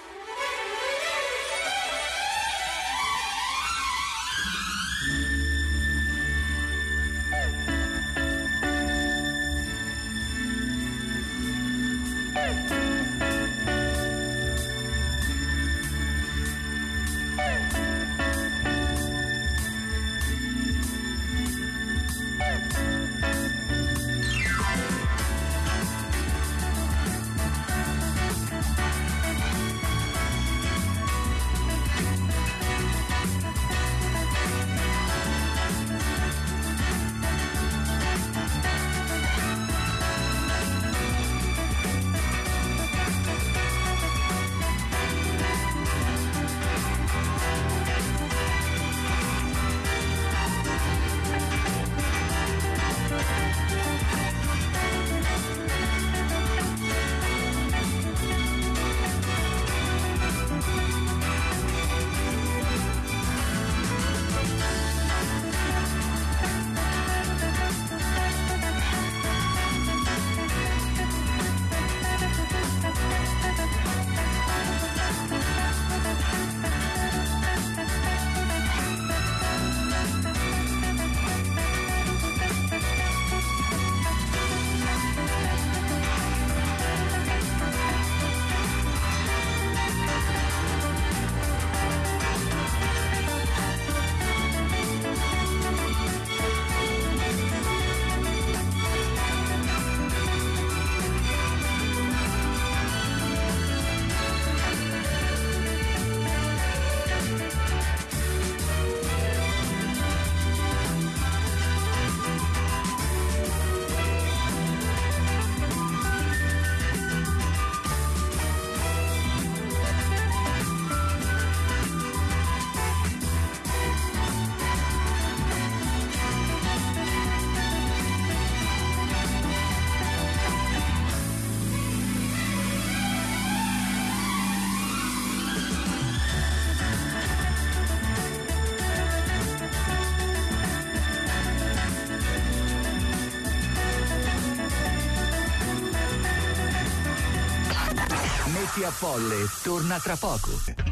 Metti a Folle torna tra poco.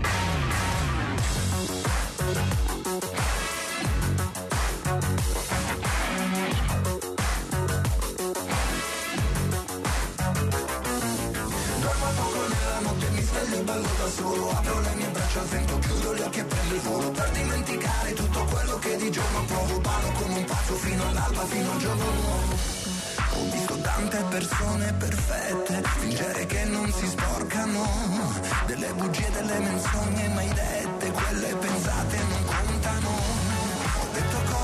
Ballo da solo, apro le mie braccia al vento, chiudo gli occhi e prendo il volo per dimenticare tutto quello che di giorno provo. Ballo come un pazzo fino all'alba, fino al giorno nuovo. Ho visto tante persone perfette fingere che non si sporcano, delle bugie, delle menzogne mai dette, quelle pensate non contano. Ho detto cose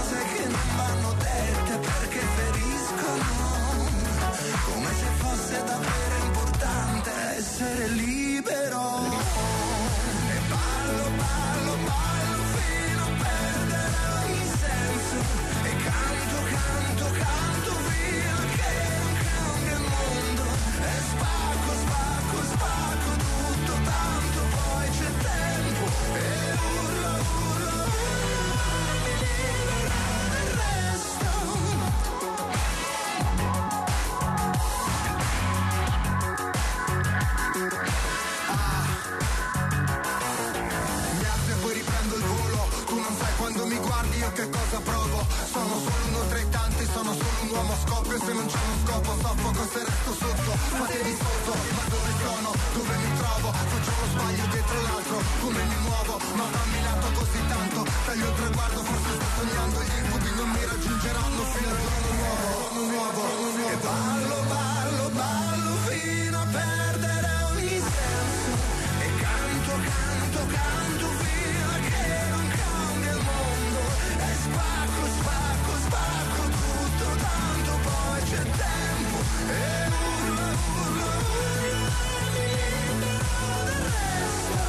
io che cosa provo. Sono solo uno tra i tanti, sono solo un uomo scoppio. E se non c'è uno scopo soffoco se resto sotto. Fatevi sotto, ma dove sono? Dove mi trovo? Faccio uno sbaglio dietro l'altro. Come mi muovo? Ma fammi lato così tanto. Taglio il traguardo, forse sto sognando. Gli incubi non mi raggiungeranno fino al giorno nuovo. E ballo, ballo, ballo fino a perdere ogni senso. E canto, canto, canto fino a che non cambia il mondo. E spacco, spacco, spacco tutto, tanto poi c'è tempo. E urlo, urlo, urlo, mi libero del resto.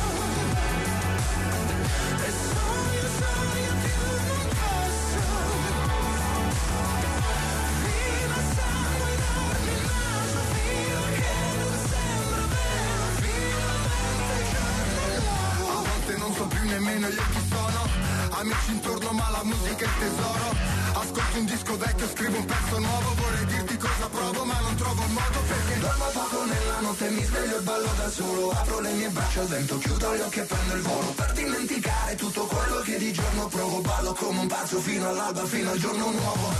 E sogno, sogno più non posso. Fino a sangue darmi il naso, fino a che non sembra vero, finalmente c'è il nuovo. A volte non so più nemmeno io chi sono. Amici intorno ma la musica è il tesoro. Ascolto un disco vecchio, scrivo un pezzo nuovo. Vorrei dirti cosa provo ma non trovo un modo. Perché dormo poco nella notte, mi sveglio e ballo da solo. Apro le mie braccia al vento, chiudo gli occhi e prendo il volo. Per dimenticare tutto quello che di giorno provo. Ballo come un pazzo fino all'alba, fino al giorno nuovo.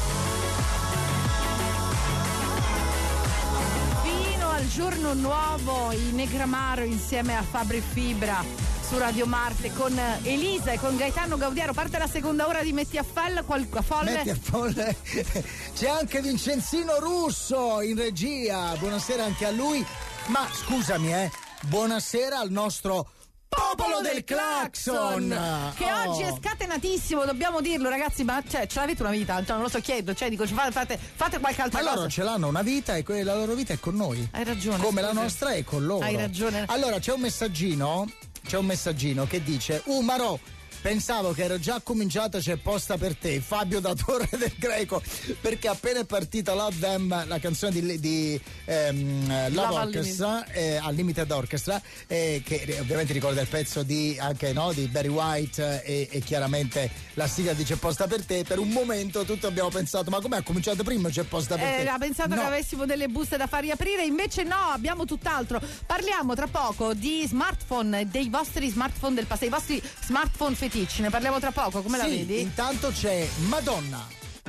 Fino al giorno nuovo, i Negramaro insieme a Fabri Fibra su Radio Marte con Elisa e con Gaetano Gaudiero. Parte la seconda ora di Metti a Folle. Metti a Folle. C'è anche Vincenzino Russo in regia. Buonasera anche a lui. Ma scusami, buonasera al nostro popolo del clacson, che oggi è scatenatissimo, dobbiamo dirlo, ragazzi. Ma ce l'avete una vita? Non lo so, chiedo, dico, fate qualche altra cosa. Allora ce l'hanno una vita e la loro vita è con noi. Hai ragione. Come la nostra è con loro. Hai ragione. Allora c'è un messaggino che dice: Marò, pensavo che ero già cominciata, c'è posta per te, Fabio da Torre del Greco, perché appena è partita Love Them, la canzone di Love Orchestra, Unlimited Orchestra, che ovviamente ricorda il pezzo di Barry White e chiaramente la sigla di C'è posta per te. Per un momento tutti abbiamo pensato: ma com'è, cominciato prima C'è posta per te? Ha pensato che avessimo delle buste da far riaprire, invece no, abbiamo tutt'altro. Parliamo tra poco di smartphone, dei vostri smartphone del passato, i vostri smartphone fetici, ne parliamo tra poco, come la vedi? Intanto c'è Madonna.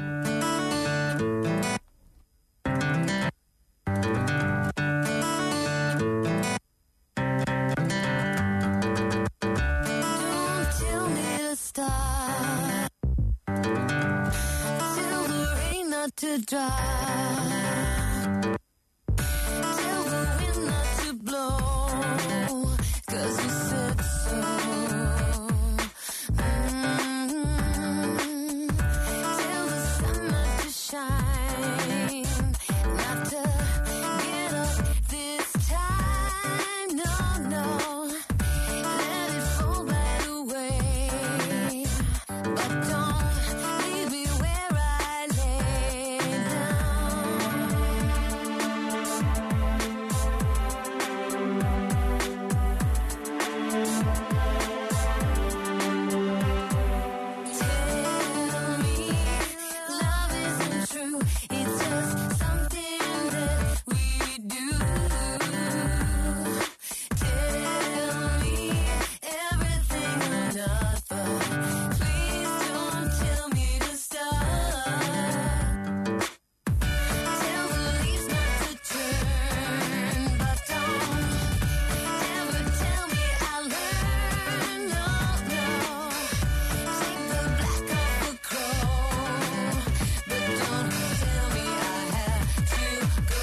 Don't tell me to stop. Tell the rain not to dry. Tell the wind not to blow. 'Cause you said so. Tell the sun not to shine. Not to get up this time. No, no. Let it fall right away. But don't leave me where I lay Tell me love isn't true. It's just something that we do. Tell me everything or nothing. Please don't tell me to stop. Tell the leaves not to turn, but don't ever tell me I learn. No, no. Take the black off a crow, but don't tell me I have to go.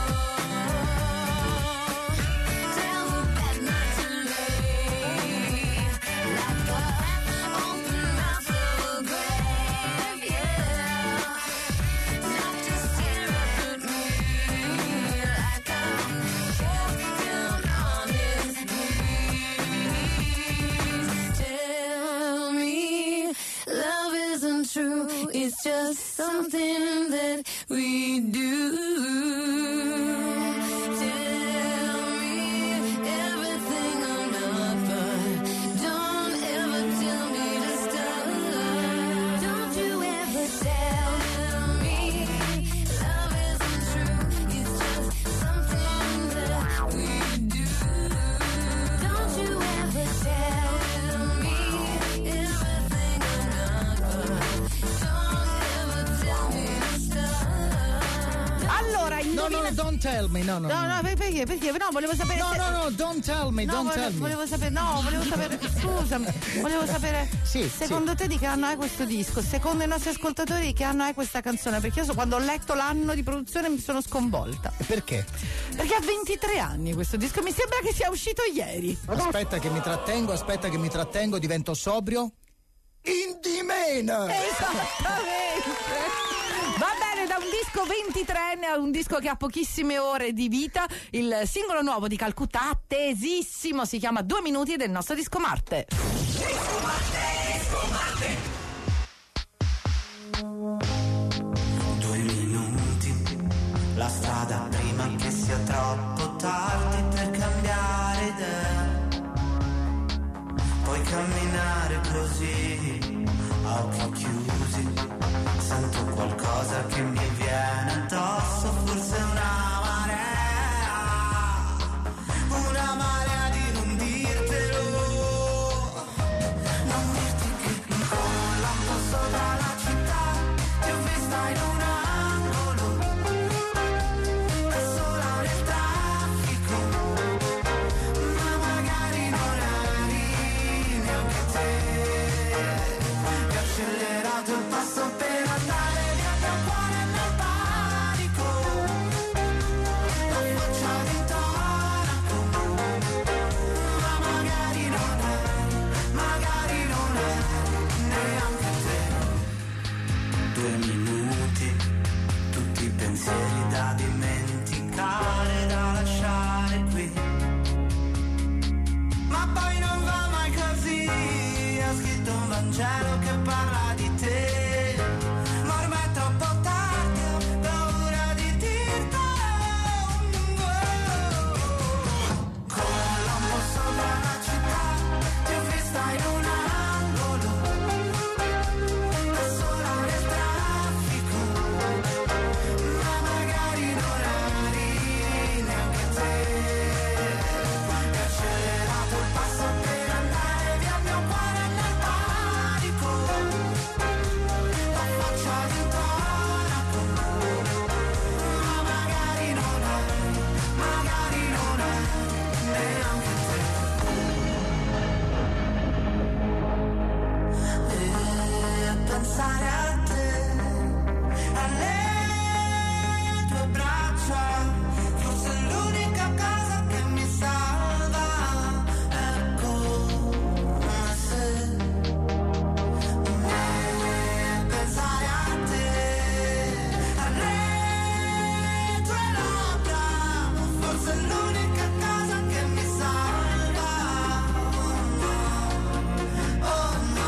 Tell the bed not to lay like the open mouth of a grave, yeah. Not to stare up at me like I'm kept down on his knees. Tell me love isn't true. It's just something that we do. Tell me everything or nothing. Don't ever tell me to stop. Don't you ever tell me love isn't true. It's just something that we do. Don't you ever tell me everything or nothing. No, don't tell me, no. No, perché? No, volevo sapere. No, don't tell me, don't tell me. Volevo sapere, scusami, volevo sapere. Sì, secondo te di che anno è questo disco? Secondo i nostri ascoltatori di che anno è questa canzone? Perché io quando ho letto l'anno di produzione mi sono sconvolta. Perché? Perché ha 23 anni questo disco, mi sembra che sia uscito ieri. Aspetta che mi trattengo, divento sobrio. Indimena! Esattamente! Va bene, da un disco 23enne a un disco che ha pochissime ore di vita, il singolo nuovo di Calcutta, attesissimo, si chiama 2 minuti del nostro Disco Marte. Disco Marte. 2 minuti, la strada prima che sia troppo tardi per cambiare idea. Puoi camminare così, a occhi chiusi, sento qualcosa che mi viene addosso, forse una marea di non dirtelo, non dirti che con la sopra la città ti ho vista in un angolo, da sola nel traffico, ma magari non eri neanche te, che ho accelerato il passo per andare via dal cuore nel panico, la faccia di tonaco, ma magari non è neanche te. 2 minuti, tutti i pensieri da dimenticare, da lasciare qui, ma poi non va mai così. Ho scritto un Vangelo che parla di te, ma ormai è troppo tardi, ho paura di dirtelo. Con l'ombo sopra la città ti ho vista in un angolo, da sola nel traffico, ma magari non eri neanche te, che ho accelerato il passo per andare via, il mio cuore nel panico, la faccia di tonaco, ma magari non è neanche te. E pensare a te, alle tue braccia, forse è l'unica cosa che mi salva, ecco se. Pensare a te, alle tue labbra, forse è l'unica cosa che mi salva, oh no.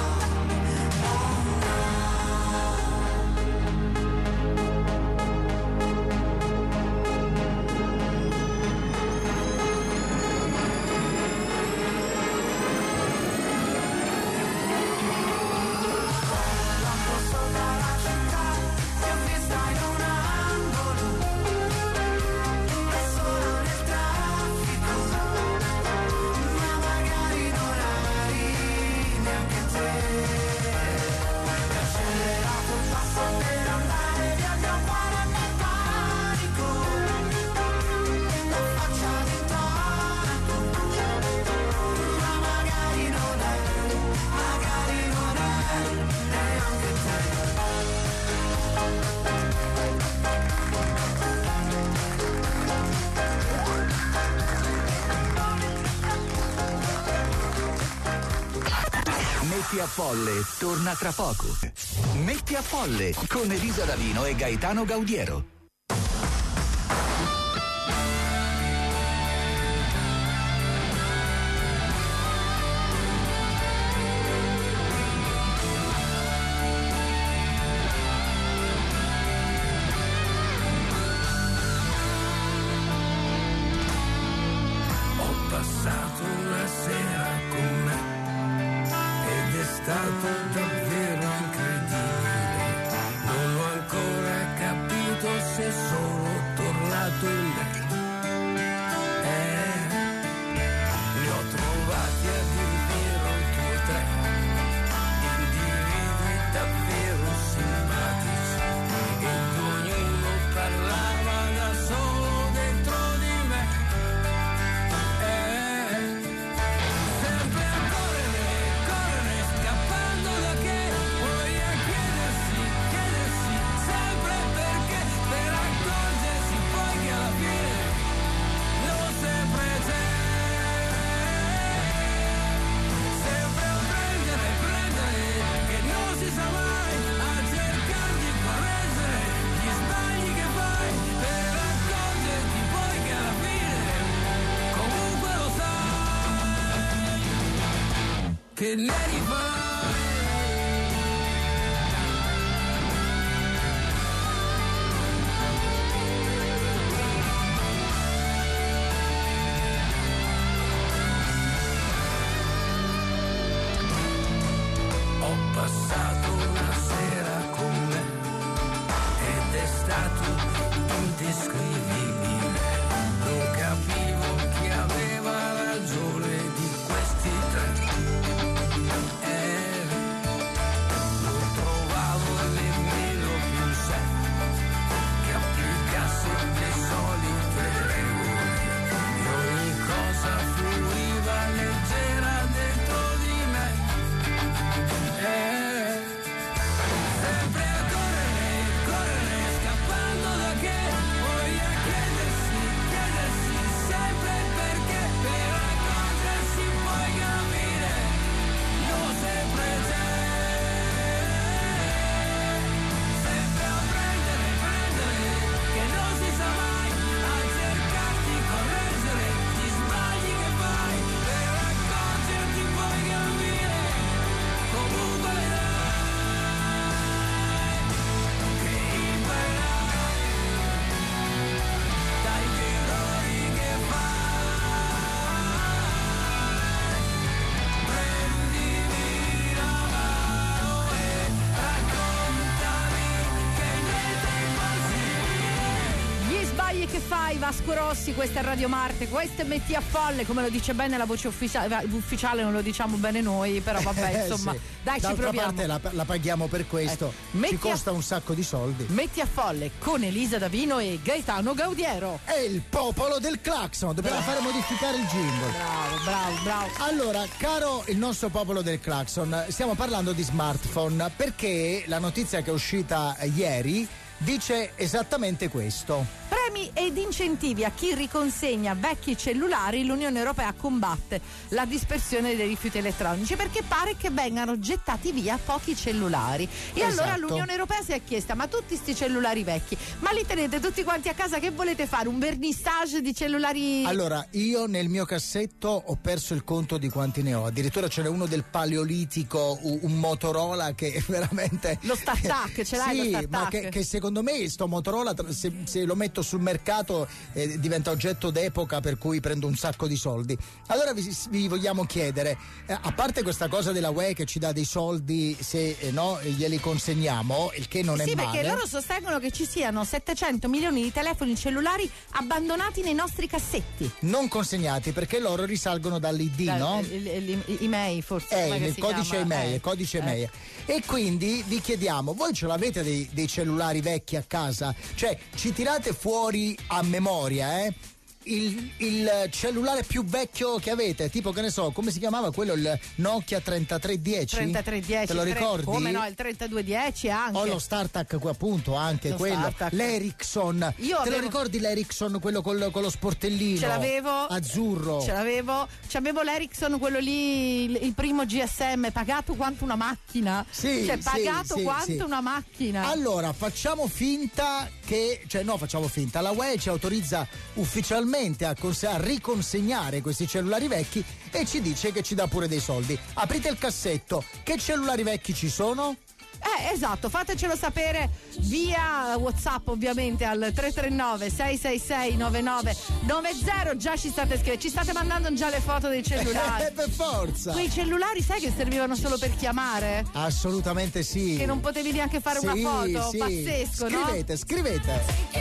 Sopra la città ti ho vista in un angolo, da sola nel traffico, ma magari non eri neanche te, che ho accelerato il passo per andare via, il mio cuore nel panico, la faccia di tonaco, ma magari non è neanche te. Metti a Folle torna tra poco. Metti a Folle con Elisa D'Avino e Gaetano Gaudiero. Ho passato una sera con me ed è stato davvero incredibile. Non ho ancora capito che ne rifai. Ho passato una sera con me ed è stato indescrivibile. Non capivo chi aveva ragione di questi tre. Non trovavo nemmeno più sé che applicasse le solite regole. E ogni cosa fluiva leggera dentro di me. Sempre a correre, correre, scappando da che? Poi a chiedersi, chiedersi sempre perché. Per accorgersi poi capire, non sempre c'è. Sempre a prendere, prendere, che non si sa mai, a cercare di correggere gli sbagli che fai. Per accorgerti poi capire, comunque vedrai che imparerai dagli errori che fai. Prendimi la mano e raccontami che niente è impossibile. Gli sbagli che fai, Vasco Rossi, questa è Radio Marte, questa è Metti a Folle, come lo dice bene la voce ufficiale, non lo diciamo bene noi, però vabbè, insomma, Sì. dai, ci D'altra proviamo. parte la paghiamo per questo, ci costa un sacco di soldi. Metti a Folle con Elisa Davino e Gaetano Gaudiero. È il popolo del clacson, dobbiamo fare modificare il jingle. Bravo. Allora, caro il nostro popolo del clacson, stiamo parlando di smartphone perché la notizia che è uscita ieri dice esattamente questo. Premi ed incentivi a chi riconsegna vecchi cellulari. L'Unione Europea combatte la dispersione dei rifiuti elettronici perché pare che vengano gettati via pochi cellulari. E allora l'Unione Europea si è chiesta: ma tutti sti cellulari vecchi, ma li tenete tutti quanti a casa, che volete fare? Un vernissage di cellulari? Allora, io nel mio cassetto ho perso il conto di quanti ne ho. Addirittura ce n'è uno del Paleolitico, un Motorola che è veramente... Lo StarTAC, ce l'hai? Sì, lo StarTAC? ma che secondo me sto Motorola, se lo metto sul mercato diventa oggetto d'epoca, per cui prendo un sacco di soldi. Allora vi vogliamo chiedere, a parte questa cosa della UE che ci dà dei soldi se no glieli consegniamo, il che non è sì, male. perché loro sostengono che ci siano 700 milioni di telefoni cellulari abbandonati nei nostri cassetti. Non consegnati perché loro risalgono dall'ID, no? Email forse. Il codice email, codice email. E quindi vi chiediamo, voi ce l'avete dei cellulari vecchi a casa? Cioè, ci tirate fuori a memoria, il cellulare più vecchio che avete, tipo, che ne so, come si chiamava quello, il Nokia 3310? 3310, te lo ricordi? Come no, il 3210 anche. O lo StarTAC, appunto, anche lo quello. StarTAC. L'Ericsson. Te lo ricordi l'Ericsson, quello con lo sportellino? Ce l'avevo. Azzurro. Ce l'avevo. C'avevo l'Ericsson, quello lì, il primo GSM, pagato quanto una macchina. Sì, cioè, pagato quanto sì. una macchina. Allora, facciamo finta la UE ci autorizza ufficialmente a riconsegnare questi cellulari vecchi e ci dice che ci dà pure dei soldi. Aprite il cassetto, che cellulari vecchi ci sono? Esatto, fatecelo sapere via WhatsApp, ovviamente, al 339 666 9990. Già ci state mandando già le foto dei cellulari. Per forza. Quei cellulari, sai che servivano solo per chiamare? Assolutamente sì. Che non potevi neanche fare una foto? Sì. Pazzesco, scrivete.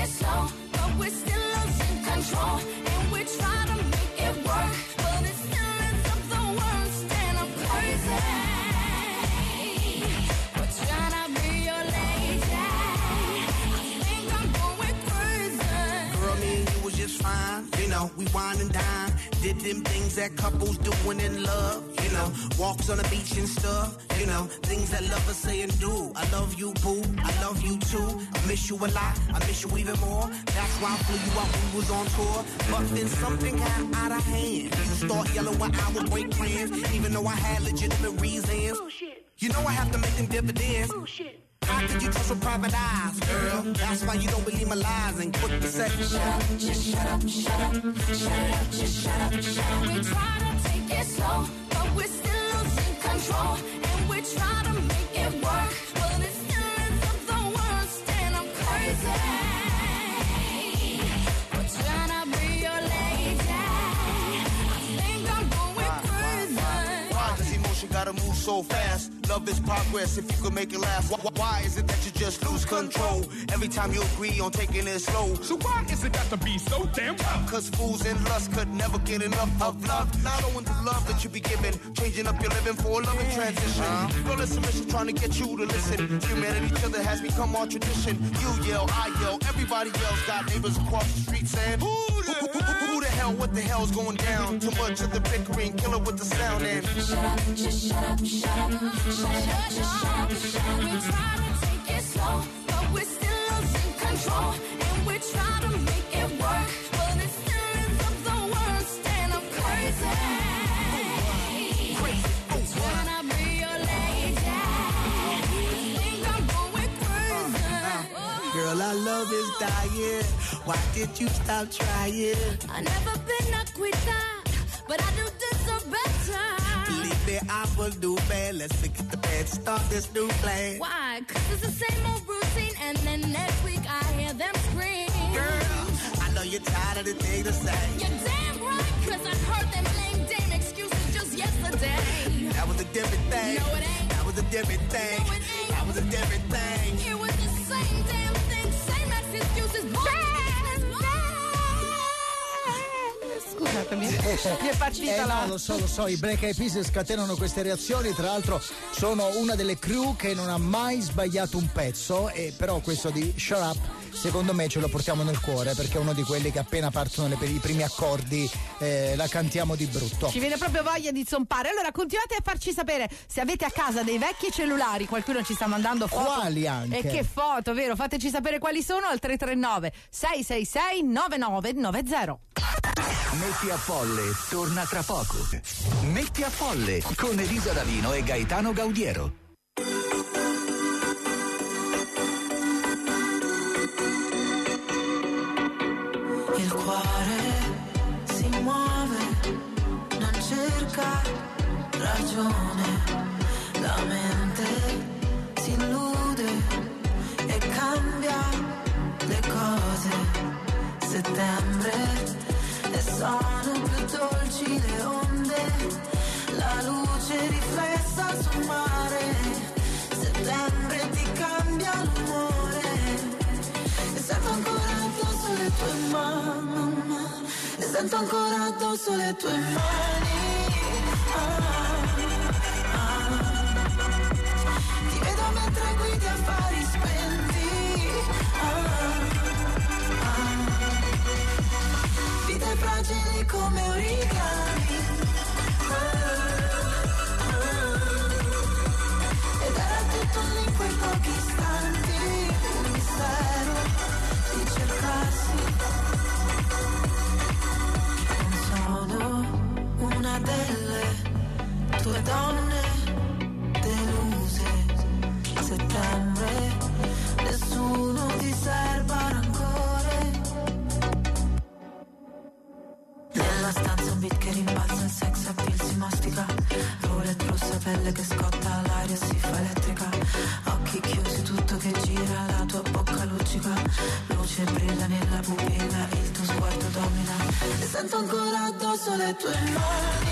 Fine, you know, we wine and dine, did them things that couples do when in love, you know, walks on the beach and stuff, you know, things that lovers say and do. I love you, boo, I love you too, I miss you a lot, I miss you even more, that's why I flew you out when we was on tour, but then something got out of hand, start yelling when I would break plans, even though I had legitimate reasons, you know I have to make them dividends. How could you trust with private eyes, girl? That's why you don't believe my lies and quick to say, shut up, just shut up, shut up, shut up, just shut up, shut up. We try to take it slow, but we're still losing control. control, and we try to make it work, but it still ends up the worst, and I'm crazy. We're trying to be your lady. I think I'm going crazy. Why does emotion gotta move so fast? Love is progress if you could make it last. Why is it that you just lose control every time you agree on taking it slow? So why is it got to be so damn tough? Cause fools in lust could never get enough of love. Not knowing the love that you be giving, changing up your living for a loving transition. No less submission, trying to get you to listen. Humanity each other has become our tradition. You yell, I yell, everybody else. Got neighbors across the street saying, who the hell, what the hell's going down? Too much of the bickering, kill it with the sound and Shut up, just shut up, shut up, shut up, just shut up. We try to take it slow, but we're still losing control, and we try to make it work, but it still ends up the worst, and I'm crazy. Wanna be your lady. Think I'm going crazy. girl, our love is dying. Why did you stop trying? I never been a quitter, but I do deserve better. Believe me, I will do bad. Let's forget the bad, start this new plan. Why? 'Cause it's the same old routine, and then next week I hear them scream. Girl, I know you're tired of the thing to say. You're damn right, 'cause I heard them lame damn excuses just yesterday. That was a different thing. No, it ain't. That was a different thing. No, it ain't. That was a different thing. It was the same damn thing, same ass excuses. Scusatemi, mi è partita la... No, lo so, i Black Eyed Peas scatenano queste reazioni, tra l'altro sono una delle crew che non ha mai sbagliato un pezzo, e però questo di Shut Up secondo me ce lo portiamo nel cuore, perché è uno di quelli che appena partono i primi accordi la cantiamo di brutto. Ci viene proprio voglia di zompare. Allora continuate a farci sapere se avete a casa dei vecchi cellulari, qualcuno ci sta mandando foto. Quali anche? E che foto, vero? Fateci sapere quali sono al 339 666 9990. Metti a Folle torna tra poco. Metti a Folle con Elisa D'Alino e Gaetano Gaudiero. Il cuore si muove, non cerca ragione, la mente si illude e cambia le cose. Settembre e sono più dolci le onde, la luce riflessa sul mare. Settembre ti cambia l'umore e sento ancora addosso le tue mani, e sento ancora addosso le tue mani. Ti vedo mentre guidi affari spenti. Vite fragili come origami. Ed era tutto lì in quei pochi istanti, un mistero di cercarsi. Non sono una delle tue donne deluse. A settembre nessuno ti serba rancore. Nella stanza un beat che rimbalza, il sex appeal si mastica. Roulette rossa, pelle che scotta, l'aria si fa elettrica. Occhi chiusi, tutto che gira, la tua bocca luccica. Luce brilla nella pupilla, il tuo sguardo domina. E sento ancora addosso le tue mani.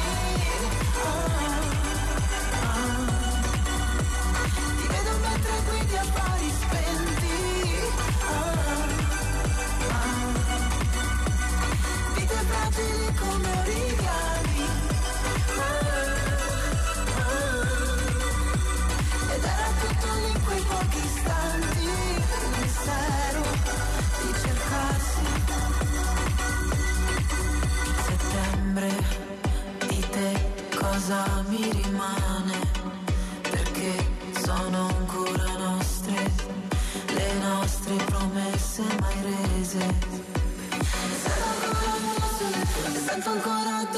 Ti vedo mentre guidi affari spenti. Vite fragili come origami. Ed era tutto lì in quei pochi istanti, un mistero di cercarsi. Settembre, di te cosa mi rimane? Perché sono ancora nostre, le nostre promesse mai rese. Sento ancora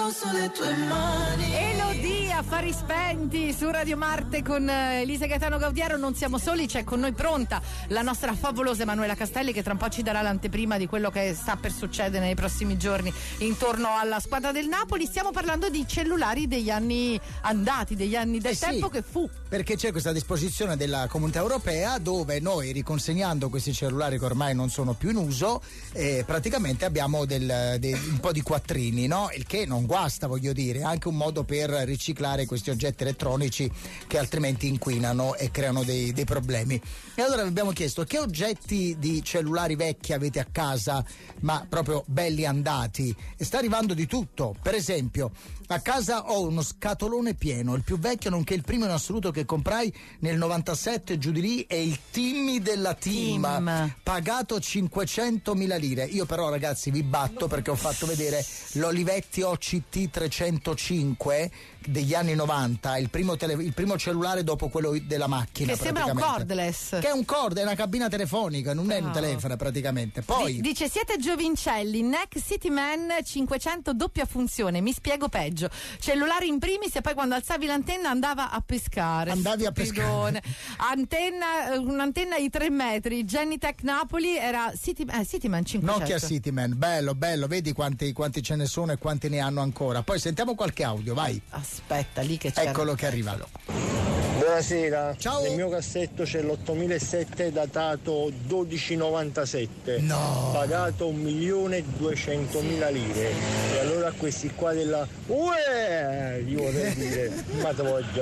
addosso le tue mani. Elodie, Affari spenti su Radio Marte con Elisa Gaetano Gaudiero. Non siamo soli, c'è con noi pronta la nostra favolosa Emanuela Castelli, che tra un po' ci darà l'anteprima di quello che sta per succedere nei prossimi giorni intorno alla squadra del Napoli. Stiamo parlando di cellulari degli anni andati, degli anni del tempo che fu. Perché c'è questa disposizione della Comunità Europea dove noi, riconsegnando questi cellulari che ormai non sono più in uso, praticamente abbiamo un po' di quattrini, no? Il che non guasta, voglio dire, è anche un modo per riciclare questi oggetti elettronici che altrimenti inquinano e creano dei problemi. E allora vi abbiamo chiesto: che oggetti di cellulari vecchi avete a casa, ma proprio belli andati? E sta arrivando di tutto. Per esempio, a casa ho uno scatolone pieno, il più vecchio nonché il primo in assoluto che comprai nel 97, giù di lì, è il Timmy della Team, pagato 500.000 lire. Io però, ragazzi, vi batto perché ho fatto vedere l'Olivetti OCT 305 degli anni 90, il primo cellulare dopo quello della macchina, che sembra un cordless, che è un cord, è una cabina telefonica, non è un telefono praticamente. Poi dice: siete giovincelli, NEC Cityman 500 doppia funzione, mi spiego peggio, cellulare in primis e poi quando alzavi l'antenna andava a pescare. Andavi a pescare. Un'antenna di 3 metri, Genitech Napoli, era Cityman 500. Nokia Cityman, bello, vedi quanti ce ne sono e quanti ne hanno ancora. Poi sentiamo qualche audio, vai. Aspetta, lì che c'è. Eccolo che arriva. Buonasera. Ciao. Nel mio cassetto c'è l'8007 datato 1297. No. Pagato 1.200.000 lire. E allora questi qua della gli vorrei dire, ma te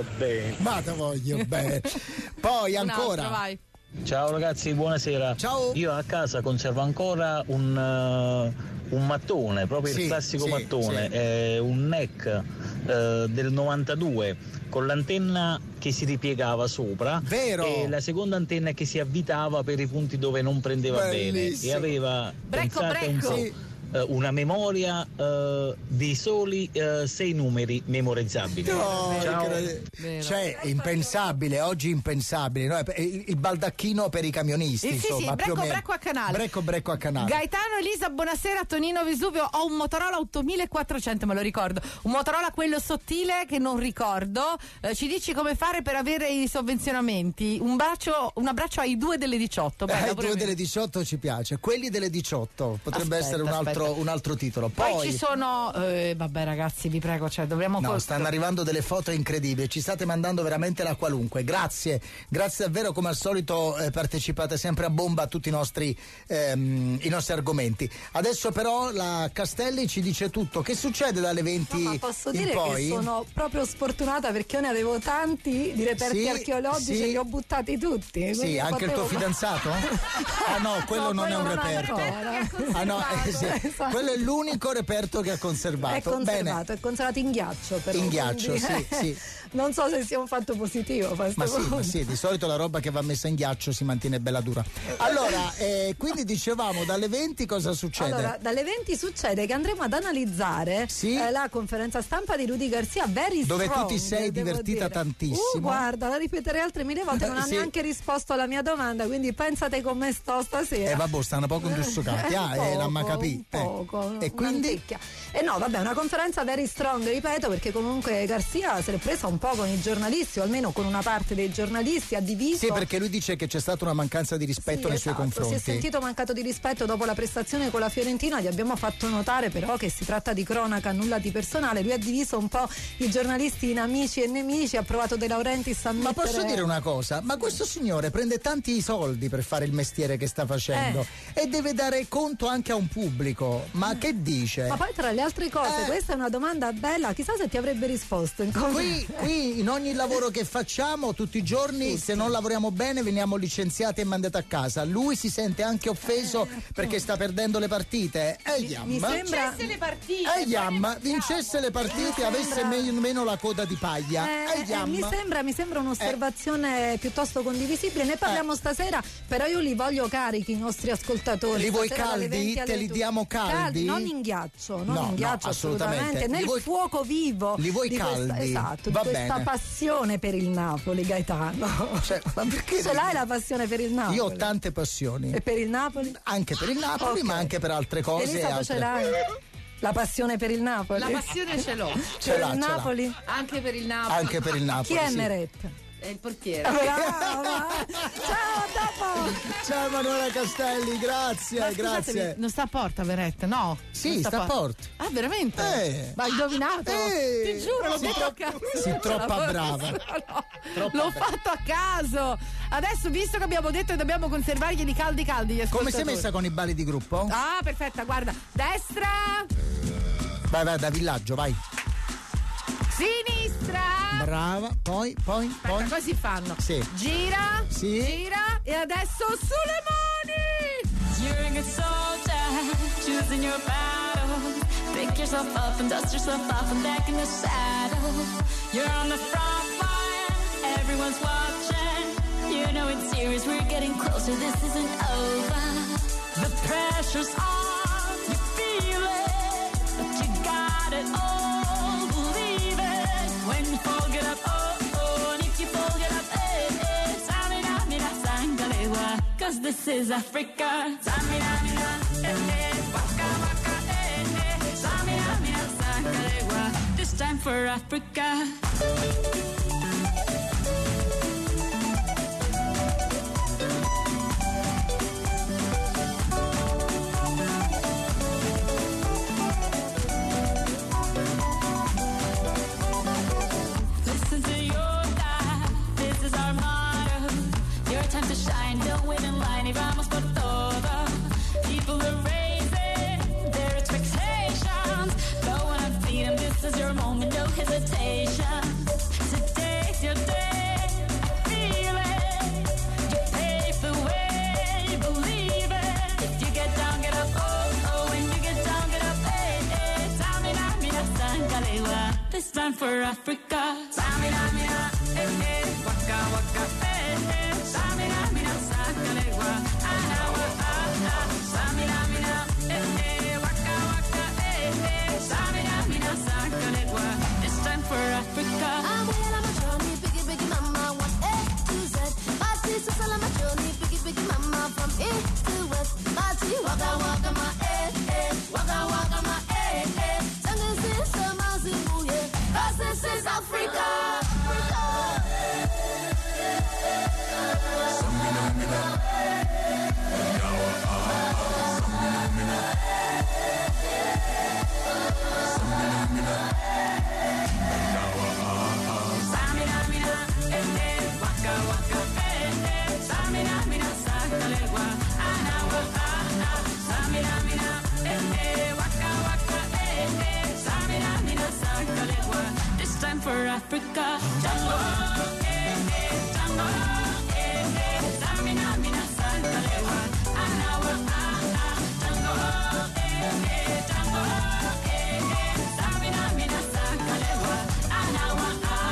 voglio bene. Poi ancora. Vai. Ciao ragazzi, buonasera. Ciao. Io a casa conservo ancora un mattone, proprio il classico mattone, è un NEC del 92 con l'antenna che si ripiegava sopra. Vero. E la seconda antenna che si avvitava per i punti dove non prendeva bene e aveva una memoria di soli 6 numeri memorizzabili. Ciao. Cioè, impensabile, oggi impensabile, no? Il baldacchino per i camionisti, insomma. Brecco a canale. Brecco a canale. Gaetano, Elisa, buonasera. Tonino Vesuvio, ho un Motorola 8400, me lo ricordo. Un Motorola quello sottile che non ricordo. Ci dici come fare per avere i sovvenzionamenti? Un abbraccio ai 2 delle 18. I 2 delle 18 ci piace. Quelli delle 18 potrebbe essere un altro titolo. Poi ci sono vabbè ragazzi, vi prego, dobbiamo stanno arrivando delle foto incredibili, ci state mandando veramente la qualunque. Grazie davvero, come al solito partecipate sempre a bomba a tutti i nostri argomenti. Adesso però la Castelli ci dice tutto. Che succede dalle 20 ma posso dire poi? Che sono proprio sfortunata perché io ne avevo tanti di reperti archeologici, li ho buttati tutti. Sì, anche il tuo fidanzato? Ah no, quello non è un reperto. Quello è l'unico reperto che ha conservato. È conservato in ghiaccio però. In ghiaccio, sì. Non so se sia un fatto positivo. Ma sì, di solito la roba che va messa in ghiaccio si mantiene bella dura. Allora, quindi dicevamo, dalle 20 cosa succede? Allora, dalle 20 succede che andremo ad analizzare la conferenza stampa di Rudy Garcia, dove tu ti sei divertita tantissimo. Guarda, la ripeterei altre 1000 volte, non ha neanche risposto alla mia domanda, quindi pensate come sto stasera. Vabbè, stanno poco indussocati, l'hanno capito. E quindi? No, vabbè, una conferenza very strong, ripeto, perché comunque Garcia se l'è presa un po' con i giornalisti, o almeno con una parte dei giornalisti, ha diviso. Sì, perché lui dice che c'è stata una mancanza di rispetto nei suoi confronti. Si è sentito mancato di rispetto dopo la prestazione con la Fiorentina. Gli abbiamo fatto notare però che si tratta di cronaca, nulla di personale. Lui ha diviso un po' i giornalisti in amici e nemici, ha provato De Laurentiis a mettere... Ma posso dire una cosa? Ma questo signore prende tanti soldi per fare il mestiere che sta facendo e deve dare conto anche a un pubblico. Ma che dice? Ma poi tra le altre cose, questa è una domanda bella, chissà se ti avrebbe risposto. Qui in ogni lavoro che facciamo tutti i giorni, se non lavoriamo bene veniamo licenziati e mandati a casa. Lui si sente anche offeso perché sta perdendo le partite. Mi sembra vincesse le partite. Vincesse le partite, avesse meno la coda di paglia. Mi sembra un'osservazione piuttosto condivisibile. Ne parliamo stasera, però io li voglio carichi i nostri ascoltatori. Li vuoi caldi? Te li diamo caldi? Non in ghiaccio, assolutamente. Nel fuoco vivo. Li vuoi caldi? Va questa bene. Passione per il Napoli, Gaetano. Ma perché ce l'hai la passione per il Napoli? Io ho tante passioni. E per il Napoli? Anche per il Napoli, ma anche per altre cose. Elisa, ce l'hai? La passione per il Napoli. La passione ce l'ho. Ce l'ha, il Napoli? Anche per il Napoli. Anche per il Napoli. Chi è sì. Meret? È il portiere. Brava! Ciao, dopo! Ciao Emanuela Castelli, grazie, Ma grazie. scusatemi, non sta a porta, Verette? No. Sì, non sta a porta. Ah, veramente? Ma hai indovinato? Ti giuro, l'ho detto a caso. Sei troppa brava. No, l'ho fatto a caso. Adesso, visto che abbiamo detto che dobbiamo conservarglieli caldi gli ascoltatori. Come sei messa con i balli di gruppo? Ah, perfetta, guarda. Destra. Vai, da villaggio, vai. Sinistra. Brava, poi. Aspetta, così fanno. Sì. Gira. Sì. Gira. E adesso sulle mani. You're a good soldier, choosing your battle. Pick yourself up and dust yourself off and back in the saddle. You're on the front line, everyone's watching. You know it's serious, we're getting closer, this isn't over. The pressure's on, you feel it, but you got it all, believe it. When you fall, get up, oh, and if you fall, get up, Samina, mina, sangalewa, 'cause this is Africa. Samina, mina, waka, waka, Samina, mina, sangalewa, this time for Africa. Time to shine, don't wait in line y vamos por todo. People are raising their expectations. Go on and feed them, this is your moment, no hesitation. Today's your day, feel it. You pave the way, believe it. If you get down, get up, oh, when you get down, get up, hey. Samina, mina, sangalewa, this time for Africa. Samina, mina, waka, waka, hey. Samina, mina, sangalewa, anawa, Samina, mina, waka, waka, Samina, mina, sangalewa, it's time for Africa. I'm well on my journey, biggie, mama, 1 A to Z. My sister's all on my journey, biggie, mama, from east to west. My tea, waka, waka, my waka, waka, my Sangin' sister, my Zimbabwe, 'cause this is Africa. This time for Africa. Jambo, jambo, Samina, mina, sangalewa, anawa, jambo, jambo, Samina, mina, sangalewa, anawa,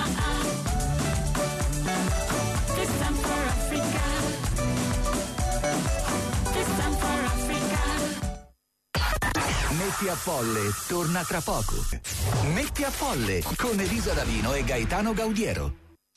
this time for Africa. This time for Africa. Metti a Folle torna tra poco. Metti a Folle con Elisa Davino e Gaetano Gaudiero.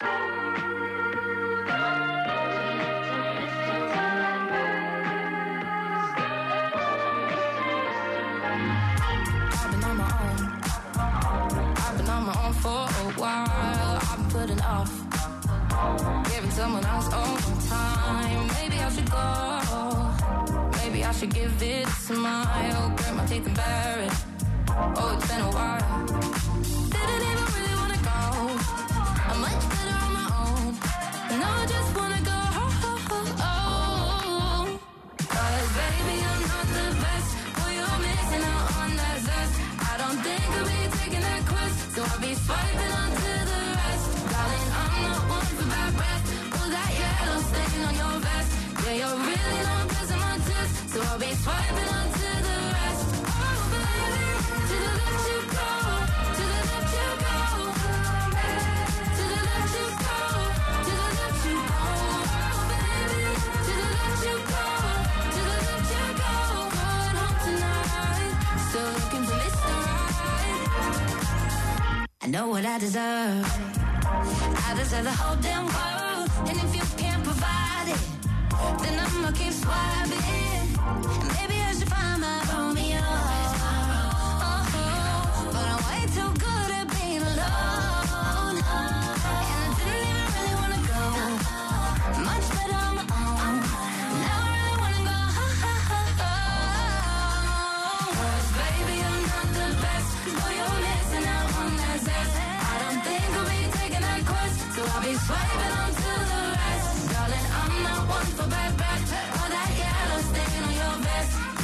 I've been on my own for a while. I've been putting off giving someone else all the time. Maybe I should go. Maybe I should give it a smile. Grit my teeth and bear it. Oh, it's been a while. Didn't even really wanna go. I'm much better on my own. And I just wanna go. 'Cause baby, I'm not the best. Well, you're missing out on that zest. I don't think I'll be taking that quest. So I'll be swiping onto the rest. Darling, I'm not one for bad breath. Pull that yellow stain on your vest. Yeah, you're really not passing my test. So I'll be swiping onto the rest. Oh, baby, to the left you go. To the left you go. To the left you go. To the left you go. Oh, baby, to the left you go. To the left you go. Going home tonight. Still looking for Mr. Right. I know what I deserve. I deserve the whole damn world. And if you can't provide it, then I'ma keep swiping. Maybe I should find my Romeo. Oh,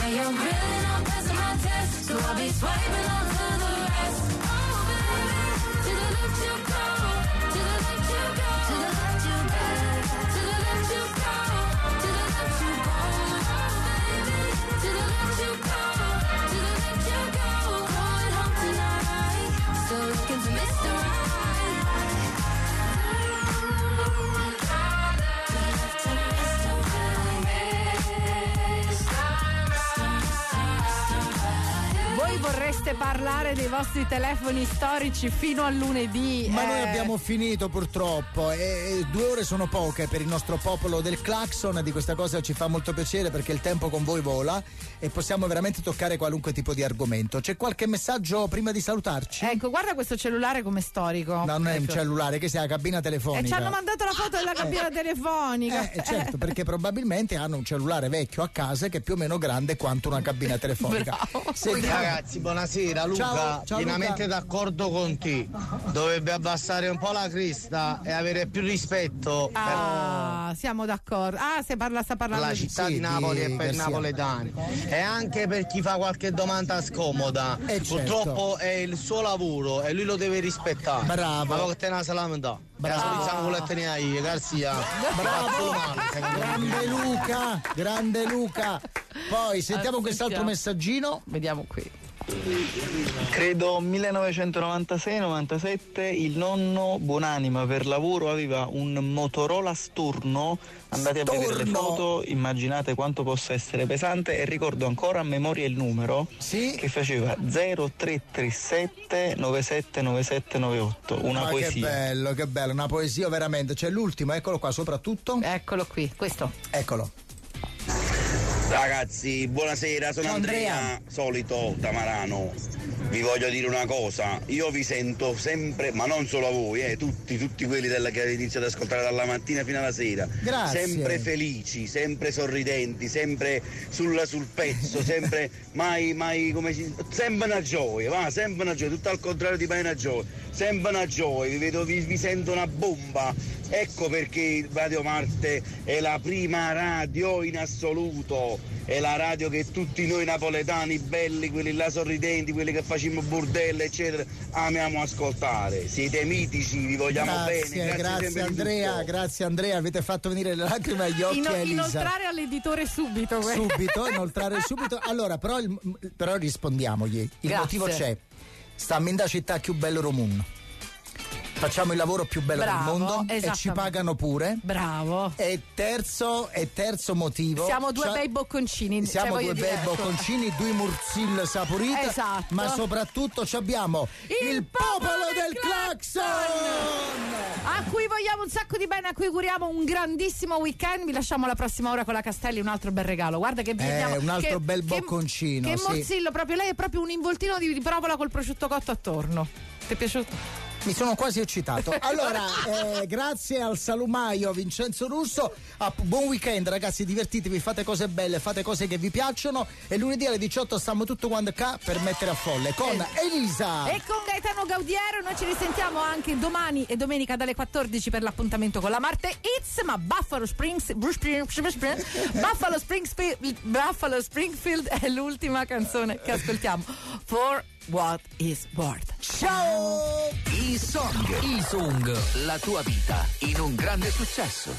Now you're really not passing my test, so I'll be swiping on to the rest. Oh baby, to the left you go, to the left you go, to the left you go, to the left you go, to the left you go. Oh baby, to the left you go, to the left you go. Going home tonight, still looking for Mr. Right. Voi vorreste parlare dei vostri telefoni storici fino a lunedì. Ma noi abbiamo finito purtroppo e 2 ore sono poche per il nostro popolo del clacson. Di questa cosa ci fa molto piacere perché il tempo con voi vola e possiamo veramente toccare qualunque tipo di argomento. C'è qualche messaggio prima di salutarci? Ecco, guarda questo cellulare come storico. No, non è un cellulare, che sia la cabina telefonica. E ci hanno mandato la foto della cabina telefonica. Certo, perché probabilmente hanno un cellulare vecchio a casa che è più o meno grande quanto una cabina telefonica. Ragazzi, buonasera. Luca, ciao, pienamente Luca. d'accordo con te. Dovrebbe abbassare un po' la cresta e avere più rispetto siamo d'accordo. Sta parlando per la città di Napoli e per i napoletani. E anche per chi fa qualche domanda scomoda. Purtroppo è il suo lavoro e lui lo deve rispettare. Bravo. Ma che te ne salamenta? Garzia. Bravo. Grande Luca. Poi sentiamo quest'altro messaggino. Vediamo qui. Credo 1996-97 il nonno buonanima per lavoro aveva un Motorola Sturno. Andate a vedere le foto, immaginate quanto possa essere pesante e ricordo ancora a memoria il numero che faceva 0337 979798. Una poesia. Che bello, una poesia veramente. C'è l'ultimo, eccolo qua soprattutto. Eccolo qui, questo. Eccolo. Ragazzi, buonasera, sono Andrea, solito Tamarano. Vi voglio dire una cosa, io vi sento sempre, ma non solo a voi, tutti quelli che iniziate ad ascoltare dalla mattina fino alla sera. Grazie. Sempre felici, sempre sorridenti, sempre sul pezzo, sempre mai come sempre una gioia, sempre una gioia, tutto al contrario di mai una gioia, sempre una gioia, vi sento una bomba. Ecco perché Radio Marte è la prima radio in assoluto, è la radio che tutti noi napoletani belli, quelli là sorridenti, quelli che facciamo burdelle eccetera, amiamo ascoltare. Siete mitici, vi vogliamo bene. Grazie Andrea, grazie Andrea, avete fatto venire le lacrime agli occhi a Elisa. Inoltrare all'editore subito. Inoltrare subito. Allora, però rispondiamogli. Il motivo c'è. Stammi in da città più bello Romun. Facciamo il lavoro più bello del mondo e ci pagano pure. Bravo. E terzo motivo. Siamo due bei bocconcini. Siamo due bei bocconcini, due murzil saporita. Esatto. Ma soprattutto abbiamo il popolo del clacson! A cui vogliamo un sacco di bene, a cui auguriamo un grandissimo weekend. Vi lasciamo la prossima ora con la Castelli, un altro bel regalo. Guarda che un altro bel bocconcino. Che morzillo, proprio lei è proprio un involtino di provola col prosciutto cotto attorno. Ti è piaciuto? Mi sono quasi eccitato. Allora, grazie al salumaio Vincenzo Russo. Buon weekend, ragazzi, divertitevi, fate cose belle, fate cose che vi piacciono. E lunedì alle 18 stiamo tutto quanto qua per mettere a folle con Elisa e con Gaetano Gaudiero. Noi ci risentiamo anche domani e domenica dalle 14 per l'appuntamento con la Marte Hits. Ma Buffalo Springfield è l'ultima canzone che ascoltiamo. For What is Worth. Ciao! E-Song, la tua vita in un grande successo.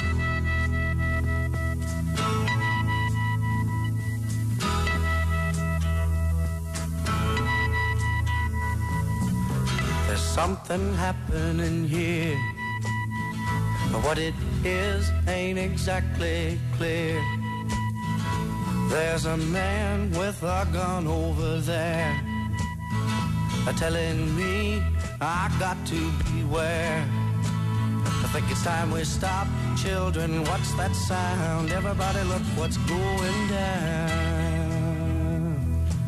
There's something happening here, but what it is ain't exactly clear. There's a man with a gun over there, telling me I got to beware. I think it's time we stop. Children, what's that sound? Everybody look what's going down.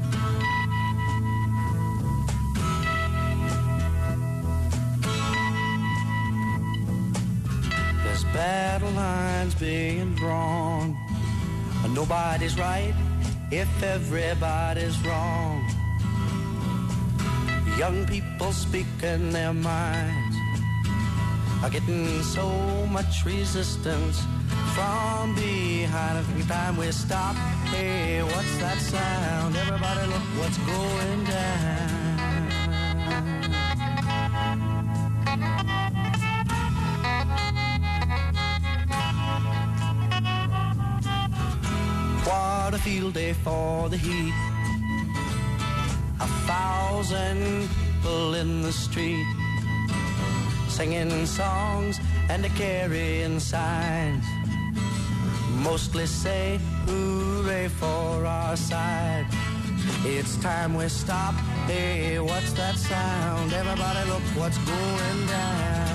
There's battle lines being drawn. Nobody's right if everybody's wrong. Young people speaking their minds are getting so much resistance from behind. behind. Every time we stop, hey, what's that sound? Everybody look what's going down. What a field day for the heat. 1,000 people in the street, singing songs and carrying signs. Mostly say hooray for our side. It's time we stop. Hey, what's that sound? Everybody look what's going down.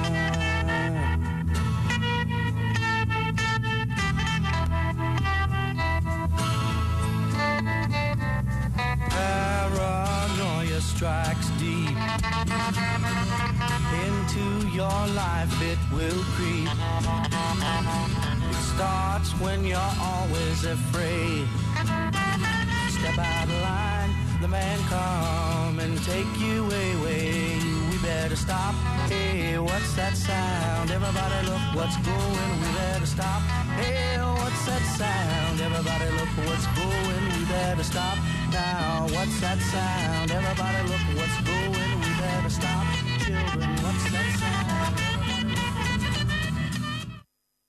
Paranoia strikes deep into your life, it will creep. It starts when you're always afraid. Step out of line, the man come and take you away. We better stop. Hey, what's that sound? Everybody look what's going. We better stop. Hey, what's that sound? Everybody look what's going. We better stop now. What's that sound? Everybody look what's going. We better stop. Children, what's that sound?